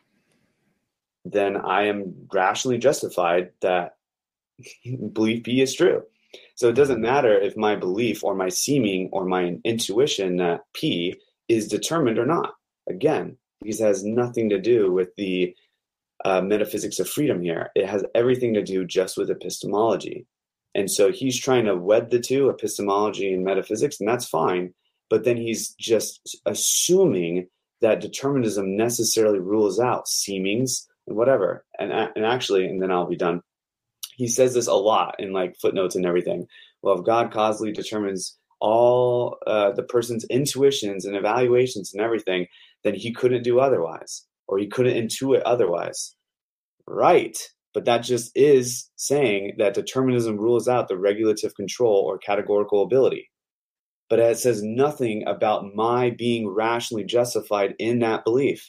then I am rationally justified that belief P is true. So it doesn't matter if my belief or my seeming or my intuition that P is determined or not. Again, because it has nothing to do with the uh, metaphysics of freedom here. It has everything to do just with epistemology. And so he's trying to wed the two, epistemology and metaphysics, and that's fine. But then he's just assuming that determinism necessarily rules out seemings and whatever. And, and actually, and then I'll be done. He says this a lot in like footnotes and everything. Well, if God causally determines all uh, the person's intuitions and evaluations and everything, then he couldn't do otherwise, or he couldn't intuit otherwise. Right. But that just is saying that determinism rules out the regulative control or categorical ability. But it says nothing about my being rationally justified in that belief.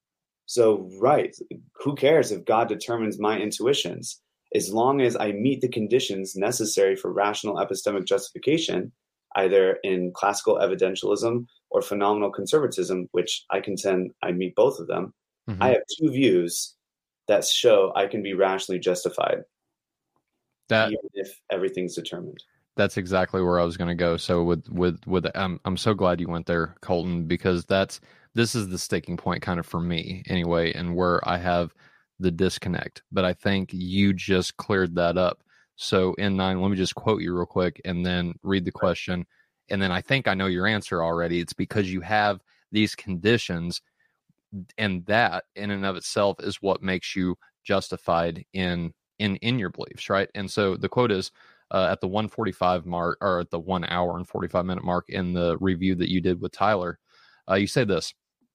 So, right, who cares if God determines my intuitions? As long as I meet the conditions necessary for rational epistemic justification, either in classical evidentialism or phenomenal conservatism, which I contend I meet both of them, mm-hmm. I have two views that show I can be rationally justified, that, even if everything's determined. That's exactly where I was going to go. So with with with I'm I'm so glad you went there, Colton, because that's this is the sticking point kind of for me anyway, and where I have the disconnect. But I think you just cleared that up. So in nine, let me just quote you real quick and then read the question. And then I think I know your answer already. It's because you have these conditions, and that in and of itself is what makes you justified in in in your beliefs, right? And so the quote is uh, at the one forty-five mark, or at the one hour and forty-five minute mark in the review that you did with Tyler. Uh, you say this: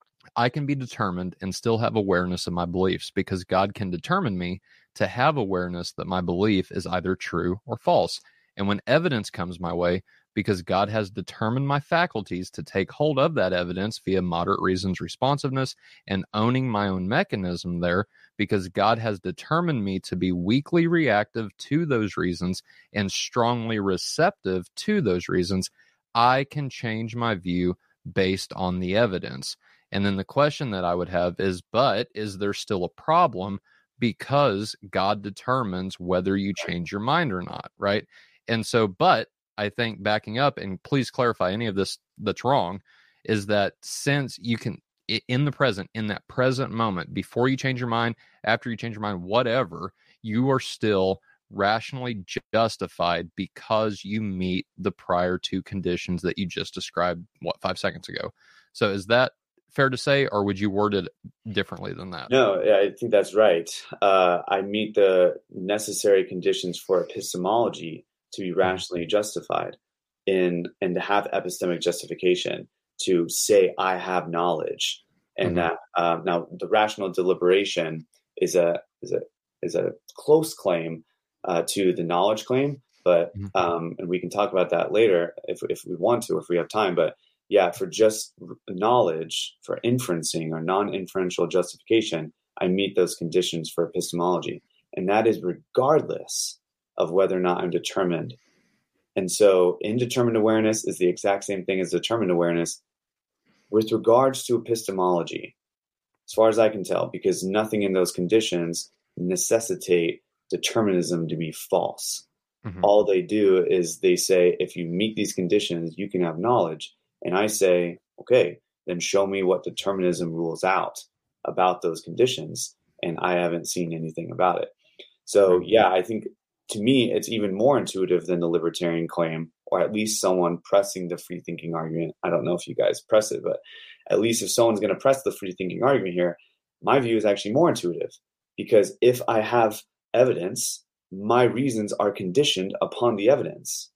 I can be determined and still have awareness of my beliefs because God can determine me to have awareness that my belief is either true or false. And when evidence comes my way, because God has determined my faculties to take hold of that evidence via moderate reason's responsiveness and owning my own mechanism there, because God has determined me to be weakly reactive to those reasons and strongly receptive to those reasons, I can change my view based on the evidence. And then the question that I would have is, but is there still a problem because God determines whether you change your mind or not, right? And so, but I think backing up, and please clarify any of this that's wrong, is that since you can, in the present, in that present moment, before you change your mind, after you change your mind, whatever, you are still rationally justified because you meet the prior two conditions that you just described, what, five seconds ago. So is that fair to say, or would you word it differently than that? No, I think that's right. Uh, I meet the necessary conditions for epistemology to be rationally justified in, and to have epistemic justification, to say I have knowledge, and mm-hmm. that um, now the rational deliberation is a is a is a close claim uh, to the knowledge claim, but mm-hmm. um, and we can talk about that later if if we want to, if we have time, but. Yeah, for just knowledge, for inferencing or non-inferential justification, I meet those conditions for epistemology. And that is regardless of whether or not I'm determined. And so indeterminate awareness is the exact same thing as determined awareness with regards to epistemology, as far as I can tell, because nothing in those conditions necessitate determinism to be false. Mm-hmm. All they do is they say, if you meet these conditions, you can have knowledge. And I say, okay, then show me what determinism rules out about those conditions. And I haven't seen anything about it. So, yeah, I think to me, it's even more intuitive than the libertarian claim, or at least someone pressing the free thinking argument. I don't know if you guys press it, but at least if someone's going to press the free thinking argument here, my view is actually more intuitive, because if I have evidence, my reasons are conditioned upon the evidence.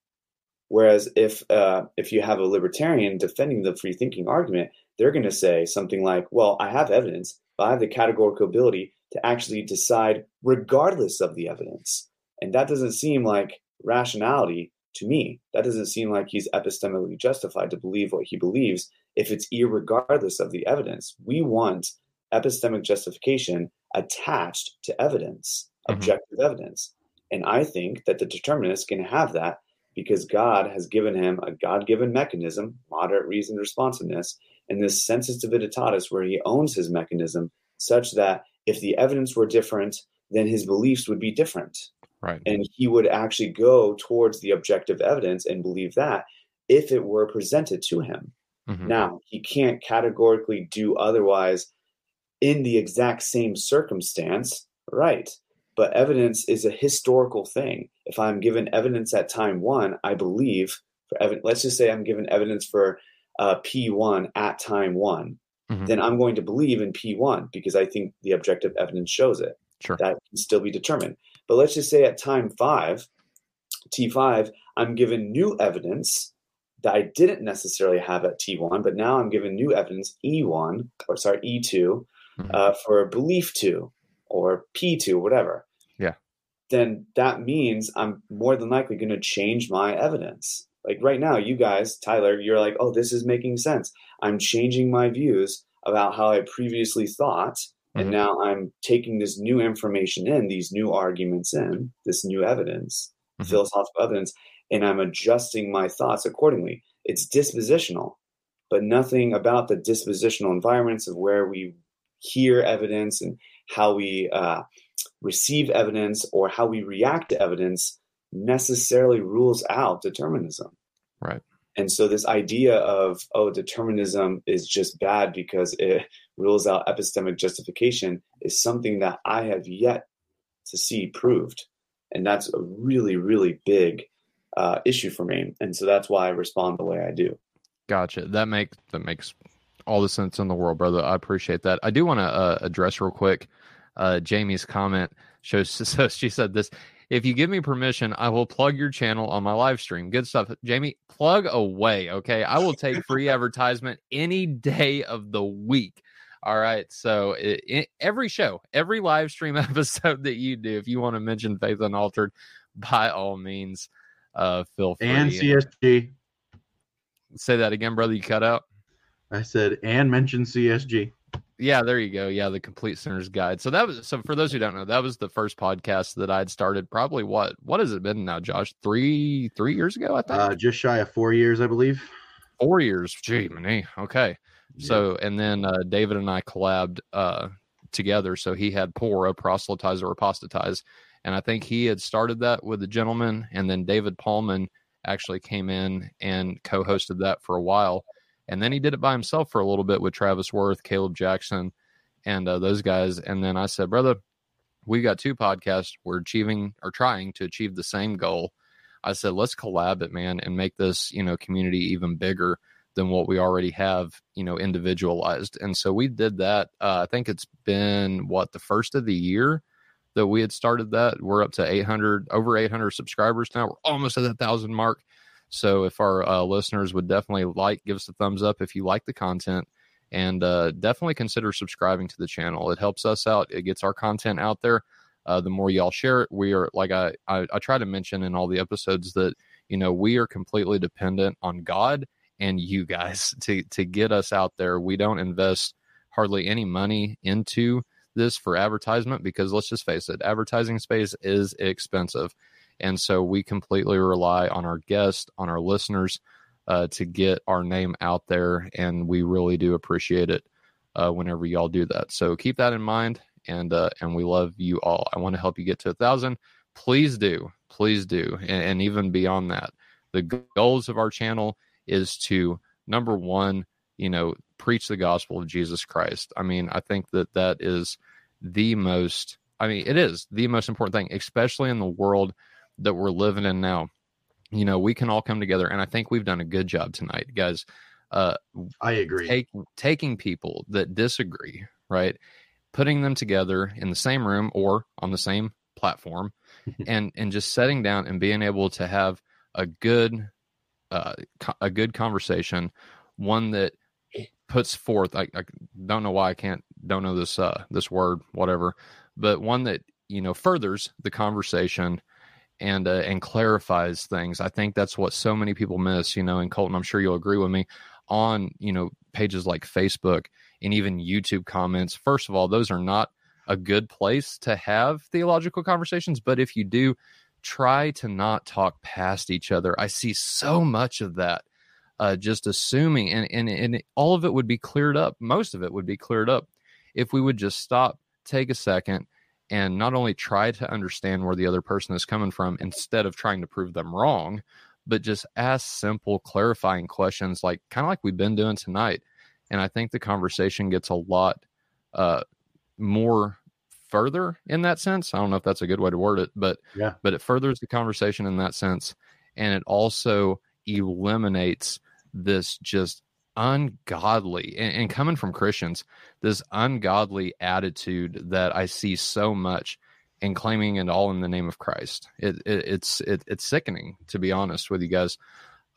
Whereas if uh, if you have a libertarian defending the free thinking argument, they're going to say something like, well, I have evidence, but I have the categorical ability to actually decide regardless of the evidence. And that doesn't seem like rationality to me. That doesn't seem like he's epistemically justified to believe what he believes if it's irregardless of the evidence. We want epistemic justification attached to evidence, mm-hmm. objective evidence. And I think that the determinist can have that, because God has given him a God-given mechanism, moderate reasoned responsiveness, and this sensus divinitatis, where he owns his mechanism, such that if the evidence were different, then his beliefs would be different. Right. And he would actually go towards the objective evidence and believe that if it were presented to him. Mm-hmm. Now, he can't categorically do otherwise in the exact same circumstance, right? But evidence is a historical thing. If I'm given evidence at time one, I believe for evidence. Let's just say I'm given evidence for uh, P one at time one, mm-hmm. then I'm going to believe in P one because I think the objective evidence shows it. Sure. That can still be determined. But let's just say at time five, T five, I'm given new evidence that I didn't necessarily have at T one, but now I'm given new evidence, E one, or sorry, E two, mm-hmm. uh, for belief two or P two, whatever. Yeah. Then that means I'm more than likely going to change my evidence. Like right now, you guys, Tyler, you're like, oh, this is making sense. I'm changing my views about how I previously thought. And mm-hmm. now I'm taking this new information in, these new arguments in, this new evidence, mm-hmm. philosophical evidence, and I'm adjusting my thoughts accordingly. It's dispositional, but nothing about the dispositional environments of where we hear evidence and how we uh, receive evidence or how we react to evidence necessarily rules out determinism. Right. And so this idea of, oh, determinism is just bad because it rules out epistemic justification is something that I have yet to see proved. And that's a really, really big uh, issue for me. And so that's why I respond the way I do. Gotcha. That makes, that makes all the sense in the world, brother. I appreciate that. I do want to uh, address real quick uh, Jamie's comment. Shows, so she said this: if you give me permission, I will plug your channel on my live stream. Good stuff. Jamie, plug away, okay? I will take free advertisement any day of the week. All right. So it, it, every show, every live stream episode that you do, if you want to mention Faith Unaltered, by all means, uh, feel free. And C S G. Say that again, brother. You cut out. I said, and mention C S G. Yeah, there you go. Yeah, the Complete Sinner's Guide. So that was, so for those who don't know, that was the first podcast that I'd started. Probably what what has it been now, Josh? Three three years ago, I think. Uh, just shy of four years, I believe. Four years. Gee, man. Okay. Yeah. So and then uh, David and I collabed uh, together. So he had Pora, Proselytize or Apostatize, and I think he had started that with a gentleman, and then David Paulman actually came in and co-hosted that for a while. And then he did it by himself for a little bit with Travis Worth, Caleb Jackson, and uh, those guys. And then I said, brother, we got two podcasts. We're achieving or trying to achieve the same goal. I said, let's collab it, man, and make this, you know, community even bigger than what we already have, you know, individualized. And so we did that. Uh, I think it's been, what, the first of the year that we had started that. We're up to eight hundred, over eight hundred subscribers now. We're almost at that thousand mark. So if our uh, listeners would definitely like, give us a thumbs up if you like the content, and uh, definitely consider subscribing to the channel. It helps us out. It gets our content out there. Uh, the more y'all share it, we are, like I, I, I try to mention in all the episodes that, you know, we are completely dependent on God and you guys to, to get us out there. We don't invest hardly any money into this for advertisement because let's just face it, advertising space is expensive. And so we completely rely on our guests, on our listeners, uh, to get our name out there. And we really do appreciate it uh, whenever y'all do that. So keep that in mind. And uh, and we love you all. I want to help you get to a thousand. Please do. Please do. And, and even beyond that, the goals of our channel is to, number one, you know, preach the gospel of Jesus Christ. I mean, I think that that is the most, I mean, it is the most important thing, especially in the world that we're living in now. You know, we can all come together, and I think we've done a good job tonight, guys. Uh, I agree. Take, taking people that disagree, right, putting them together in the same room or on the same platform, and and just sitting down and being able to have a good, uh, co- a good conversation, one that puts forth. I, I don't know why I can't don't know this uh, this word, whatever, but one that, you know, furthers the conversation and uh, and clarifies things. I think that's what so many people miss, you know, and Colton, I'm sure you'll agree with me, on, you know, pages like Facebook and even YouTube comments. First of all, those are not a good place to have theological conversations, but if you do, try to not talk past each other. I see so much of that, uh, just assuming, and, and, and all of it would be cleared up. Most of it would be cleared up if we would just stop, take a second, and not only try to understand where the other person is coming from instead of trying to prove them wrong, but just ask simple clarifying questions, like kind of like we've been doing tonight. And I think the conversation gets a lot uh, more further in that sense. I don't know if that's a good way to word it, but yeah, but it furthers the conversation in that sense. And it also eliminates this just ungodly, and, and coming from Christians, this ungodly attitude that I see so much, and claiming it all in the name of Christ. It, it it's it, it's sickening, to be honest with you guys.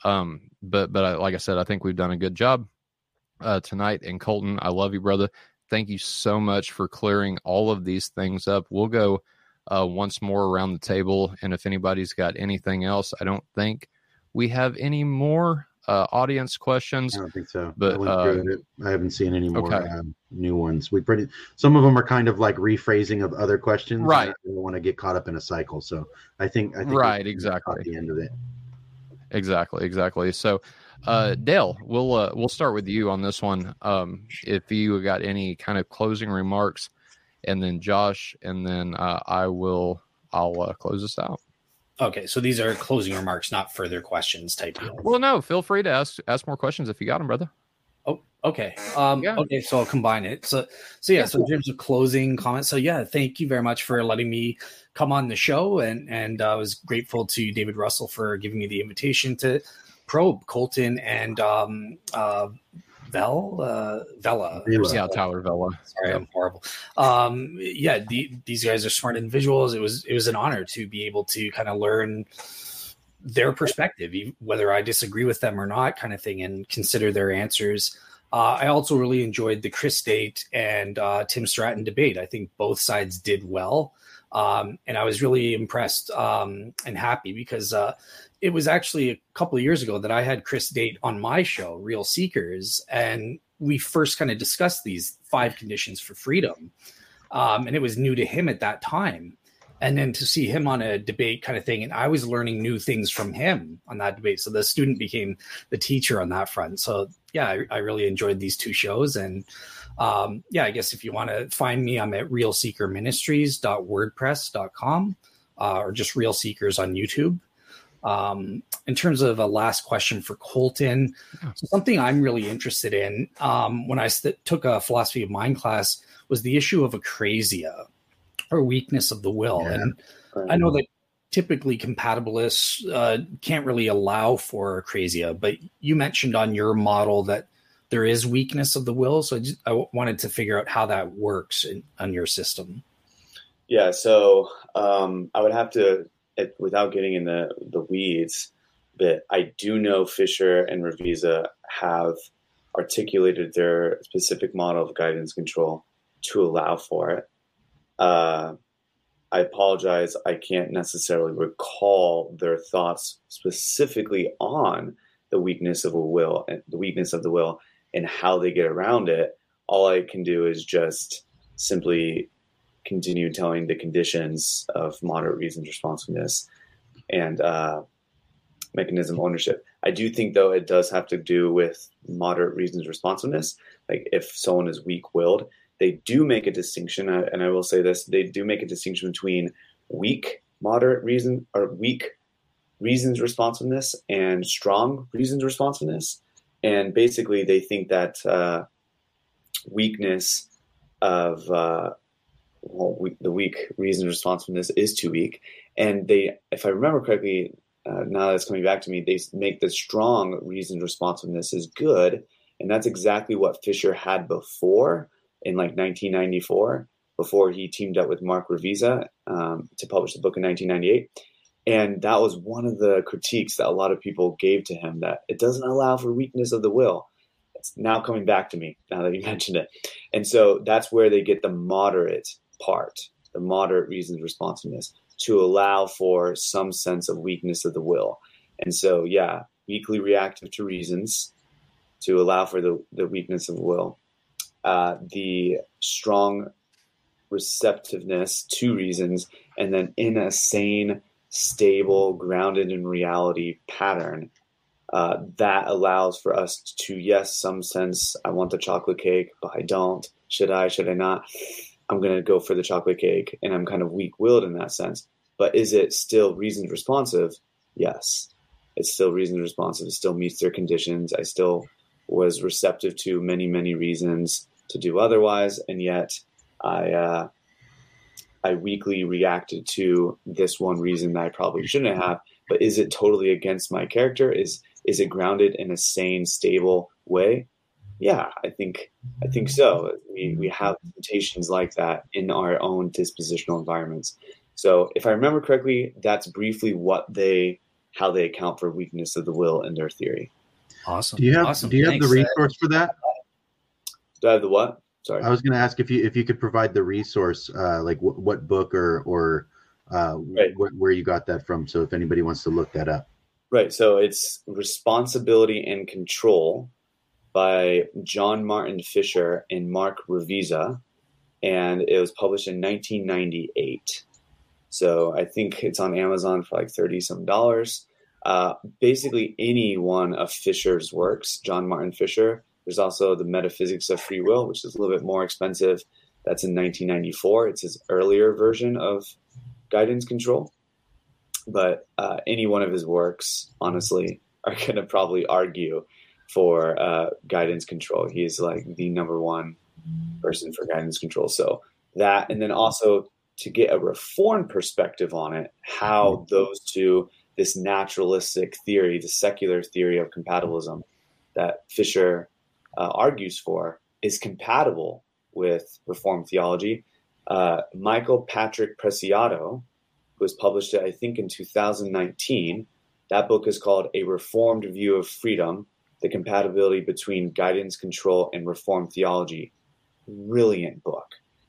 Um, but but I, like I said, I think we've done a good job uh, tonight. And Colton, I love you, brother. Thank you so much for clearing all of these things up. We'll go uh, once more around the table, and if anybody's got anything else, I don't think we have any more uh, audience questions. I don't think so. But I, went uh, through it. I haven't seen any more okay. um, new ones. We pretty some of them are kind of like rephrasing of other questions. Right. I don't want to get caught up in a cycle. So I think I think right, exactly. At the end of it. Exactly, exactly. So, uh, Dale, we'll uh, we'll start with you on this one. Um, if you got any kind of closing remarks, and then Josh, and then uh, I will I'll uh, close this out. Okay, so these are closing remarks, not further questions type deal. Well, no, feel free to ask ask more questions if you got them, brother. Oh, okay. Um, yeah. Okay, so I'll combine it. So, so yeah, yeah. So in terms of closing comments, so yeah, thank you very much for letting me come on the show, and and I was grateful to David Russell for giving me the invitation to probe Colton and um, uh, Vel, uh, Vela. Yeah, Tyler Vela. Sorry, yeah. I'm horrible. Um, yeah, the, these guys are smart individuals. It was it was an honor to be able to kind of learn their perspective, whether I disagree with them or not, kind of thing, and consider their answers. Uh, I also really enjoyed the Chris Date and uh, Tim Stratton debate. I think both sides did well. Um, and I was really impressed um, and happy because uh, it was actually a couple of years ago that I had Chris Date on my show, Real Seekers, and we first kind of discussed these five conditions for freedom. Um, and it was new to him at that time. And then to see him on a debate kind of thing, and I was learning new things from him on that debate. So the student became the teacher on that front. So yeah, I, I really enjoyed these two shows. And um, yeah, I guess if you want to find me, I'm at real seeker ministries dot wordpress dot com uh, or just Real Seekers on YouTube. Um, in terms of a last question for Colton, so something I'm really interested in um, when I st- took a philosophy of mind class was the issue of acrasia, or weakness of the will. Yeah. And I know that typically compatibilists uh, can't really allow for acrasia, but you mentioned on your model that there is weakness of the will. So I, just, I wanted to figure out how that works in, on your system. Yeah. So um, I would have to, it, without getting in the, the weeds, but I do know Fisher and Revisa have articulated their specific model of guidance control to allow for it. Uh, I apologize. I can't necessarily recall their thoughts specifically on the weakness of a will and the weakness of the will and how they get around it. All I can do is just simply continue telling the conditions of moderate reasoned responsiveness and uh, mechanism ownership. I do think, though, it does have to do with moderate reasoned responsiveness. Like if someone is weak-willed, they do make a distinction, and I will say this, they do make a distinction between weak, moderate reason, or weak reasons responsiveness and strong reasons responsiveness. And basically they think that uh, weakness of uh, well, we, the weak reasons responsiveness is too weak. And they, if I remember correctly, uh, now that it's coming back to me, they make the strong reasons responsiveness is good. And that's exactly what Fisher had before. In like nineteen ninety-four, before he teamed up with Mark Revisa um, to publish the book in nineteen ninety-eight. And that was one of the critiques that a lot of people gave to him, that it doesn't allow for weakness of the will. It's now coming back to me now that you mentioned it. And so that's where they get the moderate part, the moderate reasons responsiveness, to allow for some sense of weakness of the will. And so, yeah, weakly reactive to reasons to allow for the, the weakness of the will. Uh, the strong receptiveness to reasons, and then in a sane, stable, grounded in reality pattern, uh, that allows for us to, yes, some sense, I want the chocolate cake, but I don't. Should I, should I not? I'm going to go for the chocolate cake, and I'm kind of weak-willed in that sense. But is it still reasons responsive? Yes. It's still reasons responsive. It still meets their conditions. I still was receptive to many, many reasons to do otherwise, and yet I uh, I weakly reacted to this one reason that I probably shouldn't have. But is it totally against my character? Is is it grounded in a sane, stable way? Yeah, I think I think so. We we have limitations like that in our own dispositional environments. So if I remember correctly, that's briefly what they how they account for weakness of the will in their theory. Awesome. Do you have awesome. Do you Thanks. have the resource for that? Do I have the what? Sorry. I was going to ask if you if you could provide the resource, uh, like w- what book or or uh, Right. wh- where you got that from. So if anybody wants to look that up. Right. So it's Responsibility and Control by John Martin Fisher and Mark Revisa, and it was published in nineteen ninety-eight. So I think it's on Amazon for like thirty some dollars. Uh, basically, any one of Fisher's works, John Martin Fisher. There's also The Metaphysics of Free Will, which is a little bit more expensive. That's in nineteen ninety-four. It's his earlier version of guidance control. But uh, any one of his works, honestly, are going to probably argue for uh, guidance control. He is like the number one person for guidance control. So that, and then also to get a reform perspective on it, how those two, this naturalistic theory, the secular theory of compatibilism that Fisher uh, argues for, is compatible with Reformed theology. Uh, Michael Patrick Preciado, who was published, I think, in two thousand nineteen. That book is called A Reformed View of Freedom, the Compatibility Between Guidance Control and Reformed Theology. Brilliant book.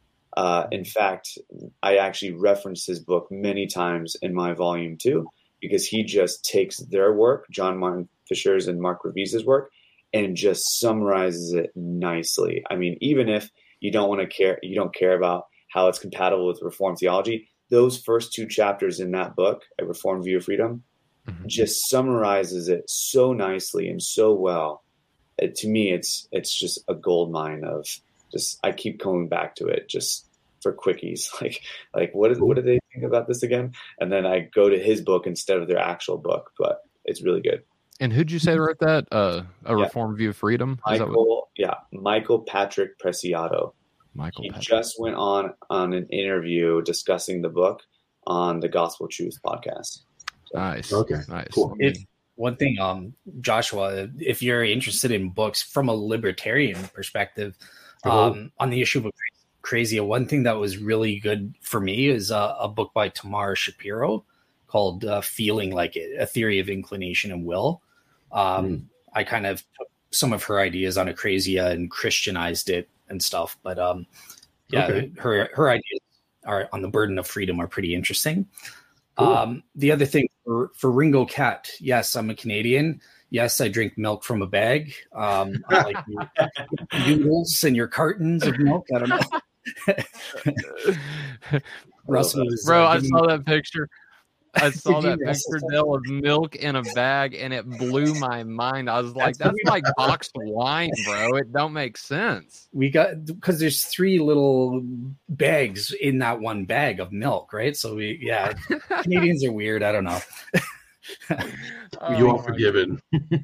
Uh, in fact, I actually referenced his book many times in my volume two, because he just takes their work, John Martin Fisher's and Mark Revisa's work, and just summarizes it nicely. I mean, even if you don't want to care, you don't care about how it's compatible with Reformed theology, those first two chapters in that book, A Reformed View of Freedom, mm-hmm. just summarizes it so nicely and so well. It, to me, it's it's just a gold mine of just, I keep coming back to it just for quickies. Like, like what is what do they think about this again? And then I go to his book instead of their actual book, but it's really good. And who'd you say wrote that? Uh, a Yeah. Reformed View of Freedom? Is that Michael, what- yeah, Michael Patrick Preciado. Michael He Patrick. just went on on an interview discussing the book on the Gospel Truth podcast. Nice. Okay, Nice. cool. Let me- If one thing, um, Joshua, if you're interested in books from a libertarian perspective, um, on the issue of crazy, one thing that was really good for me is uh, a book by Tamara Shapiro called uh, "Feeling Like It: A Theory of Inclination and Will." Um, Mm. I kind of took some of her ideas on Acrasia and Christianized it and stuff, but um, yeah, Okay. her her ideas are on the burden of freedom are pretty interesting. Cool. Um, the other thing for, for Ringo Cat, yes, I'm a Canadian. Yes, I drink milk from a bag. Um, I like your noodles and your cartons of milk. I don't know. Russell was, Bro, uh, I giving saw me- that picture. I saw Did you, that Russell? picture, Dale, of milk in a bag, and it blew my mind. I was like, That's that's like boxed wine, bro. It don't make sense. We got, because there's three little bags in that one bag of milk, right? So we, yeah, Canadians are weird. I don't know. Oh, you are my forgiven.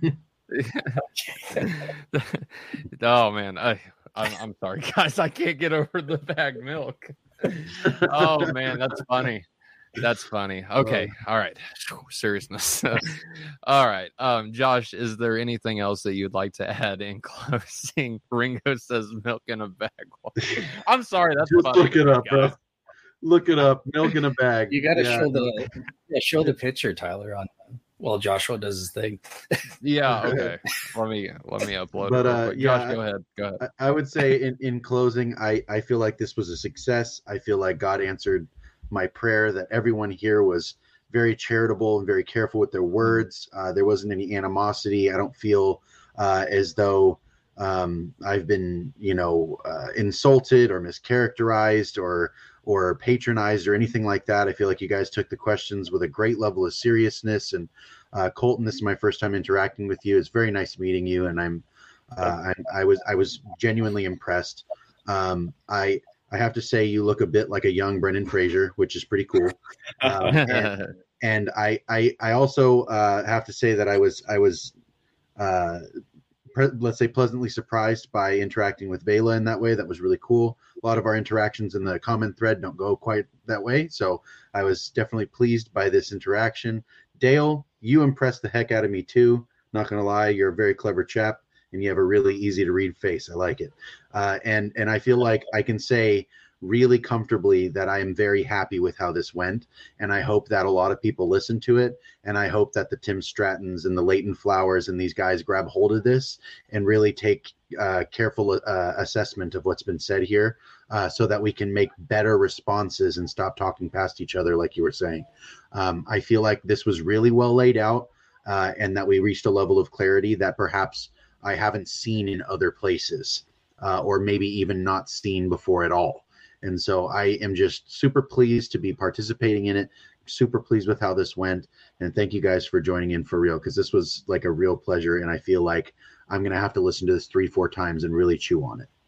Oh man, I, I'm, I'm sorry, guys. I can't get over the bag milk. Oh man, that's funny. That's funny. Okay, all right. Seriousness. All right, um, Josh, is there anything else that you'd like to add in closing? Ringo says milk in a bag. I'm sorry. That's Just funny, look it up, guys. bro. Look it up. Milk in a bag. You got to Yeah. show the yeah, show the picture, Tyler, on while Joshua does his thing. Yeah. Okay. Let me let me upload But, it. real uh, quick. yeah, Josh, go ahead. Go ahead. I, I would say in, in closing, I, I feel like this was a success. I feel like God answered my prayer, that everyone here was very charitable and very careful with their words. Uh, there wasn't any animosity. I don't feel uh, as though um, I've been, you know, uh, insulted or mischaracterized or or patronized or anything like that. I feel like you guys took the questions with a great level of seriousness. And uh, Colton, this is my first time interacting with you. It's very nice meeting you, and I'm uh, I, I was I was genuinely impressed. Um, I I have to say you look a bit like a young Brendan Fraser, which is pretty cool. Um, and, and I, I I also uh, have to say that I was I was uh, pre- let's say pleasantly surprised by interacting with Vela in that way. That was really cool. A lot of our interactions in the comment thread don't go quite that way, so I was definitely pleased by this interaction. Dale, you impressed the heck out of me too. Not gonna lie, you're a very clever chap, and you have a really easy to read face. I like it. Uh, and and I feel like I can say really comfortably that I am very happy with how this went. And I hope that a lot of people listen to it. And I hope that the Tim Strattons and the Leighton Flowers and these guys grab hold of this and really take uh, careful uh, assessment of what's been said here uh, so that we can make better responses and stop talking past each other, like you were saying. Um, I feel like this was really well laid out uh, and that we reached a level of clarity that perhaps I haven't seen in other places uh, or maybe even not seen before at all. And so I am just super pleased to be participating in it, super pleased with how this went. And thank you guys for joining in for real, because this was like a real pleasure. And I feel like I'm going to have to listen to this three, four times and really chew on it.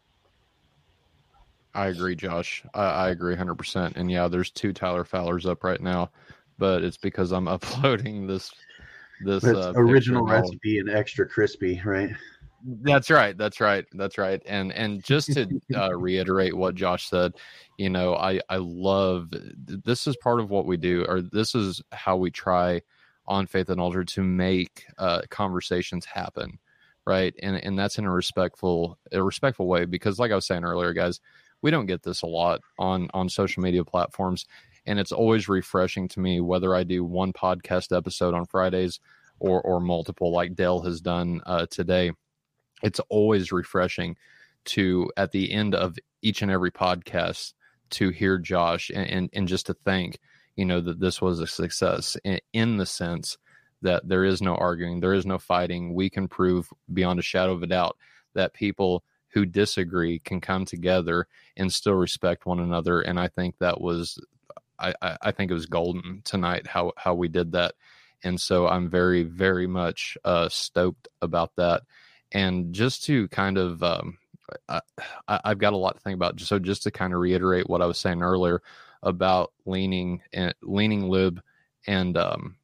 I agree, Josh. I, I agree one hundred percent. And yeah, there's two Tyler Fowlers up right now, but it's because I'm uploading this this uh, original recipe and extra crispy, right? That's right. That's right. That's right. And and just to uh, reiterate what Josh said, you know, I I love this is part of what we do, or this is how we try on Faith and Altar to make uh, conversations happen, right? And and that's in a respectful a respectful way, because like I was saying earlier, guys, we don't get this a lot on on social media platforms, and it's always refreshing to me whether I do one podcast episode on Fridays or or multiple like Dale has done uh, today. It's always refreshing to, at the end of each and every podcast, to hear Josh and, and, and just to think, you know, that this was a success in, in the sense that there is no arguing, there is no fighting. We can prove beyond a shadow of a doubt that people who disagree can come together and still respect one another. And I think that was, I, I, I think it was golden tonight, how, how we did that. And so I'm very, very much uh, stoked about that. And just to kind of, um, I, I've got a lot to think about. So just to kind of reiterate what I was saying earlier about leaning and leaning lib and um,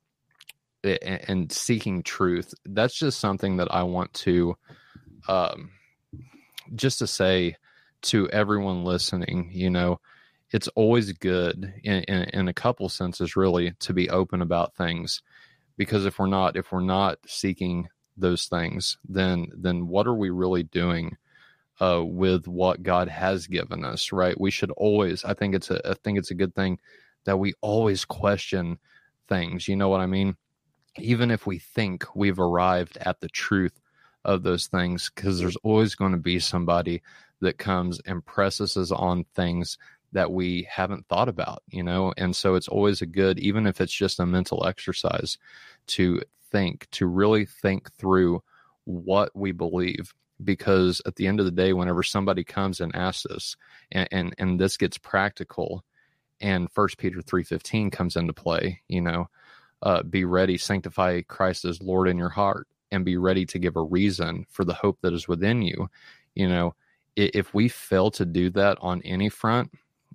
and, and seeking truth. That's just something that I want to um, just to say to everyone listening. You know, it's always good in, in, in a couple senses, really, to be open about things, because if we're not, if we're not seeking those things, then then what are we really doing uh, with what God has given us, right? We should always, I think it's a, I think it's a good thing that we always question things. You know what I mean? Even if we think we've arrived at the truth of those things, because there's always going to be somebody that comes and presses us on things that we haven't thought about, you know? And so it's always a good, even if it's just a mental exercise, to think, to really think through what we believe. Because at the end of the day, whenever somebody comes and asks us, and, and, and this gets practical, and First Peter three fifteen comes into play, you know, uh, be ready, sanctify Christ as Lord in your heart, and be ready to give a reason for the hope that is within you. You know, if we fail to do that on any front,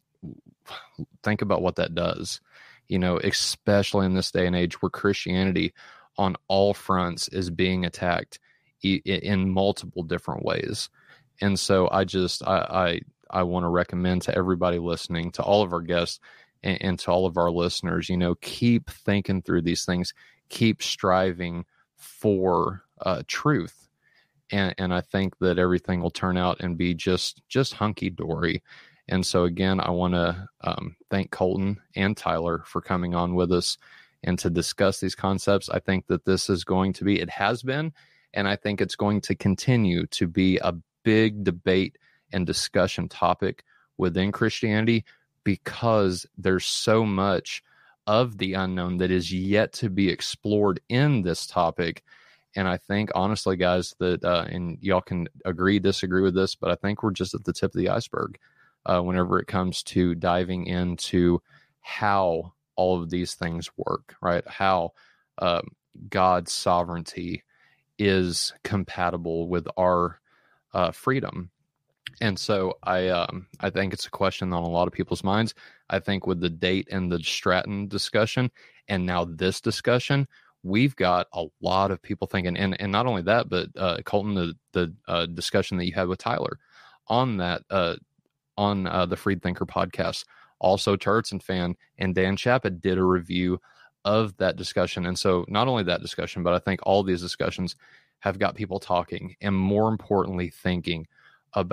think about what that does, you know, especially in this day and age where Christianity on all fronts is being attacked e- in multiple different ways. And so I just, I, I, I want to recommend to everybody listening, to all of our guests and, and to all of our listeners, you know, keep thinking through these things, keep striving for uh, truth. And, and I think that everything will turn out and be just, just hunky dory. And so again, I want to um, thank Colton and Tyler for coming on with us and to discuss these concepts. I think that this is going to be, it has been, and I think it's going to continue to be a big debate and discussion topic within Christianity, because there's so much of the unknown that is yet to be explored in this topic. And I think, honestly, guys, that, uh, and y'all can agree, disagree with this, but I think we're just at the tip of the iceberg uh, whenever it comes to diving into how all of these things work, right? How um, God's sovereignty is compatible with our uh, freedom. And so I um, I think it's a question on a lot of people's minds. I think with the date and the Stratton discussion, and now this discussion, we've got a lot of people thinking, and, and not only that, but uh, Colton, the, the uh, discussion that you had with Tyler on that, uh, on uh, the Freed Thinker podcast. Also, Turretson fan and Dan Chappa did a review of that discussion. And so not only that discussion, but I think all these discussions have got people talking, and more importantly, thinking about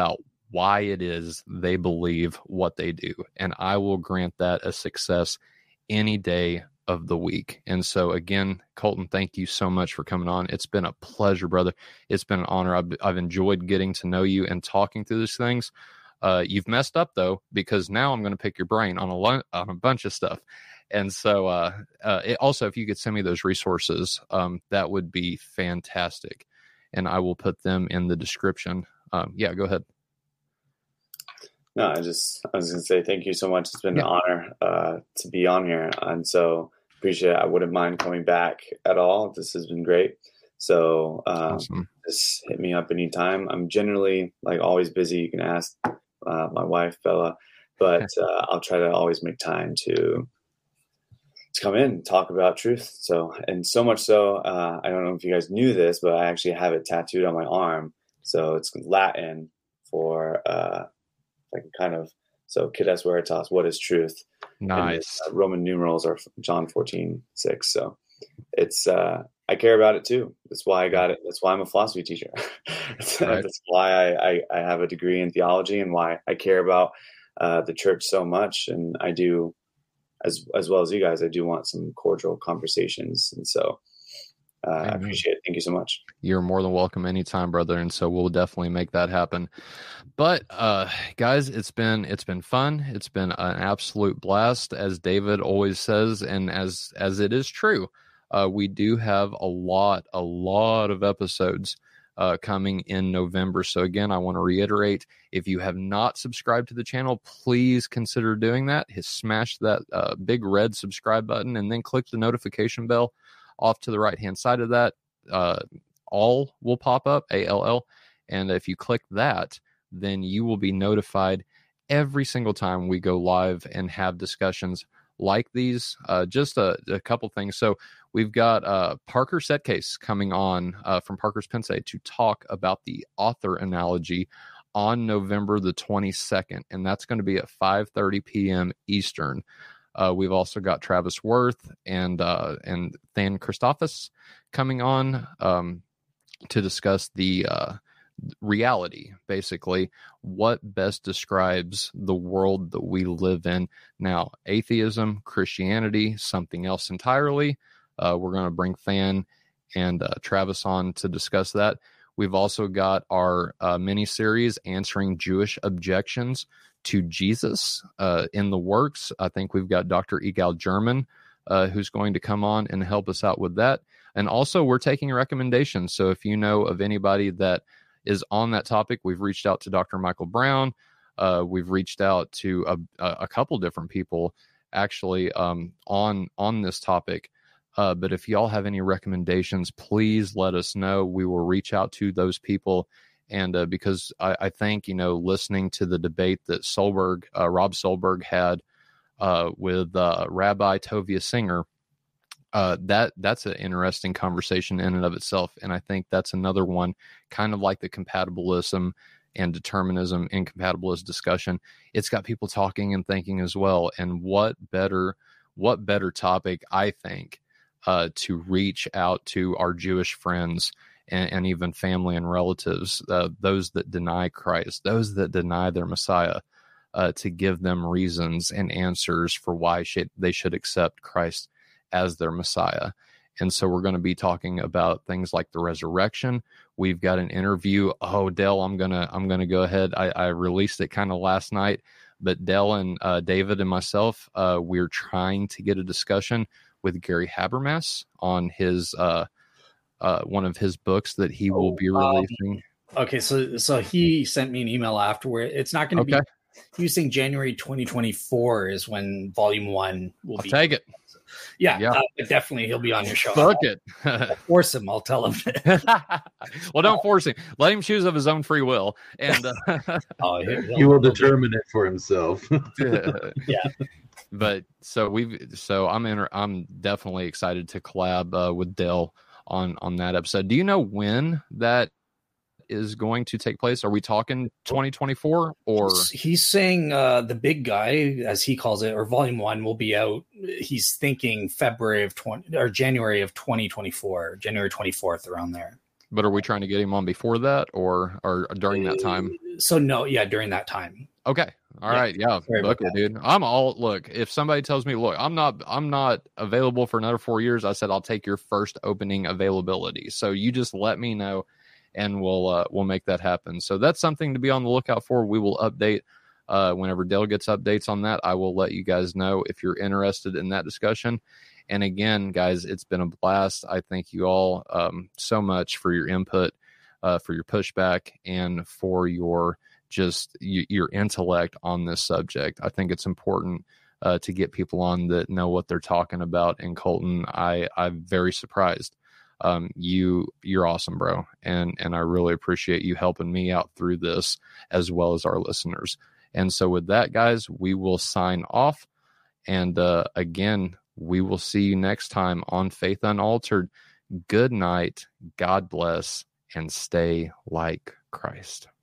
why it is they believe what they do. And I will grant that a success any day of the week. And so again, Colton, thank you so much for coming on. It's been a pleasure, brother. It's been an honor. I've, I've enjoyed getting to know you and talking through these things. Uh, you've messed up though, because now I'm going to pick your brain on a, lo- on a bunch of stuff. And so uh, uh, it, also, if you could send me those resources, um, that would be fantastic. And I will put them in the description. Um, yeah, go ahead. No, I just, I was going to say thank you so much. It's been Yeah. an honor uh, to be on here. And so appreciate it. I wouldn't mind coming back at all. This has been great. So um, Awesome. just hit me up anytime. I'm generally like always busy. You can ask uh, my wife, Bella, but uh, I'll try to always make time to to come in and talk about truth. So, and so much so, uh, I don't know if you guys knew this, but I actually have it tattooed on my arm. So it's Latin for uh, like kind of, so Quid Veritas, what is truth? Nice. And, uh, Roman numerals are John fourteen six. So it's, uh, I care about it too. That's why I got it. That's why I'm a philosophy teacher. that's, Right. that's why I, I, I have a degree in theology, and why I care about uh, the church so much. And I do, as as well as you guys, I do want some cordial conversations. And so uh, I appreciate it. Thank you so much. You're more than welcome anytime, brother. And so we'll definitely make that happen. But uh, guys, it's been it's been fun. It's been an absolute blast, as David always says, and as as it is true. Uh, we do have a lot, a lot of episodes uh, coming in November. So again, I want to reiterate, if you have not subscribed to the channel, please consider doing that. Hit smash that uh, big red subscribe button, and then click the notification bell off to the right-hand side of that. Uh, all will pop up, A L L. And if you click that, then you will be notified every single time we go live and have discussions like these. Uh, just a, a couple things. So we've got uh, Parker Setcase coming on uh, from Parker's Pensée to talk about the author analogy on November the twenty-second, and that's going to be at five thirty p.m. Eastern. Uh, we've also got Travis Worth and uh, and Than Christophus coming on um, to discuss the uh, reality, basically, what best describes the world that we live in now. Atheism, Christianity, something else entirely. Uh, we're going to bring Than and uh, Travis on to discuss that. We've also got our uh, mini-series answering Jewish objections to Jesus uh, in the works. I think we've got Doctor Egal German uh, who's going to come on and help us out with that. And also, we're taking recommendations. So if you know of anybody that is on that topic, we've reached out to Doctor Michael Brown. Uh, we've reached out to a, a couple different people actually um, on on this topic. Uh, but if y'all have any recommendations, please let us know. We will reach out to those people. And uh, because I, I think, you know, listening to the debate that Solberg, uh, Rob Solberg had uh, with uh, Rabbi Tovia Singer, uh, that that's an interesting conversation in and of itself. And I think that's another one, kind of like the compatibilism and determinism incompatibilist discussion. It's got people talking and thinking as well. And what better, what better topic, I think, uh, to reach out to our Jewish friends and, and even family and relatives, uh, those that deny Christ, those that deny their Messiah, uh, to give them reasons and answers for why should, they should accept Christ as their Messiah. And so we're going to be talking about things like the resurrection. We've got an interview. Oh, Dell, I'm going to, I'm going to go ahead. I, I released it kind of last night, but Dell and uh, David and myself, uh, we're trying to get a discussion with Gary Habermas on his, uh, uh, one of his books that he will be releasing. Um, okay. So, so he sent me an email afterward. It's not going to okay. be, he was saying January twenty twenty-four is when volume one will I'll be. take it. Yeah, yeah. Uh, definitely. He'll be on your show. Fuck it. I'll force him. I'll tell him. Well, don't force him. Let him choose of his own free will. And uh, oh, he'll, he will determine it for himself. Yeah. But so we've, so I'm in, I'm definitely excited to collab uh, with Dell on, on that episode. Do you know when that is going to take place? Are we talking twenty twenty-four or he's, he's saying uh the big guy, as he calls it, or volume one will be out, he's thinking February of twenty or January of twenty twenty-four, January twenty-fourth, around there. But are we trying to get him on before that or or during that time? So no, yeah, during that time. Okay. All Yeah. right. Yeah. Book it, dude. I'm all look, if somebody tells me, look, I'm not I'm not available for another four years, I said I'll take your first opening availability. So you just let me know and we'll uh, we'll make that happen. So that's something to be on the lookout for. We will update uh, whenever Dale gets updates on that. I will let you guys know if you're interested in that discussion. And again, guys, it's been a blast. I thank you all um, so much for your input, uh, for your pushback, and for your just y- your intellect on this subject. I think it's important uh, to get people on that know what they're talking about. And Colton, I, I'm very surprised. Um, you, you're awesome, bro. And, and I really appreciate you helping me out through this as well as our listeners. And so with that, guys, we will sign off. And uh, again, we will see you next time on Faith Unaltered. Good night. God bless and stay like Christ.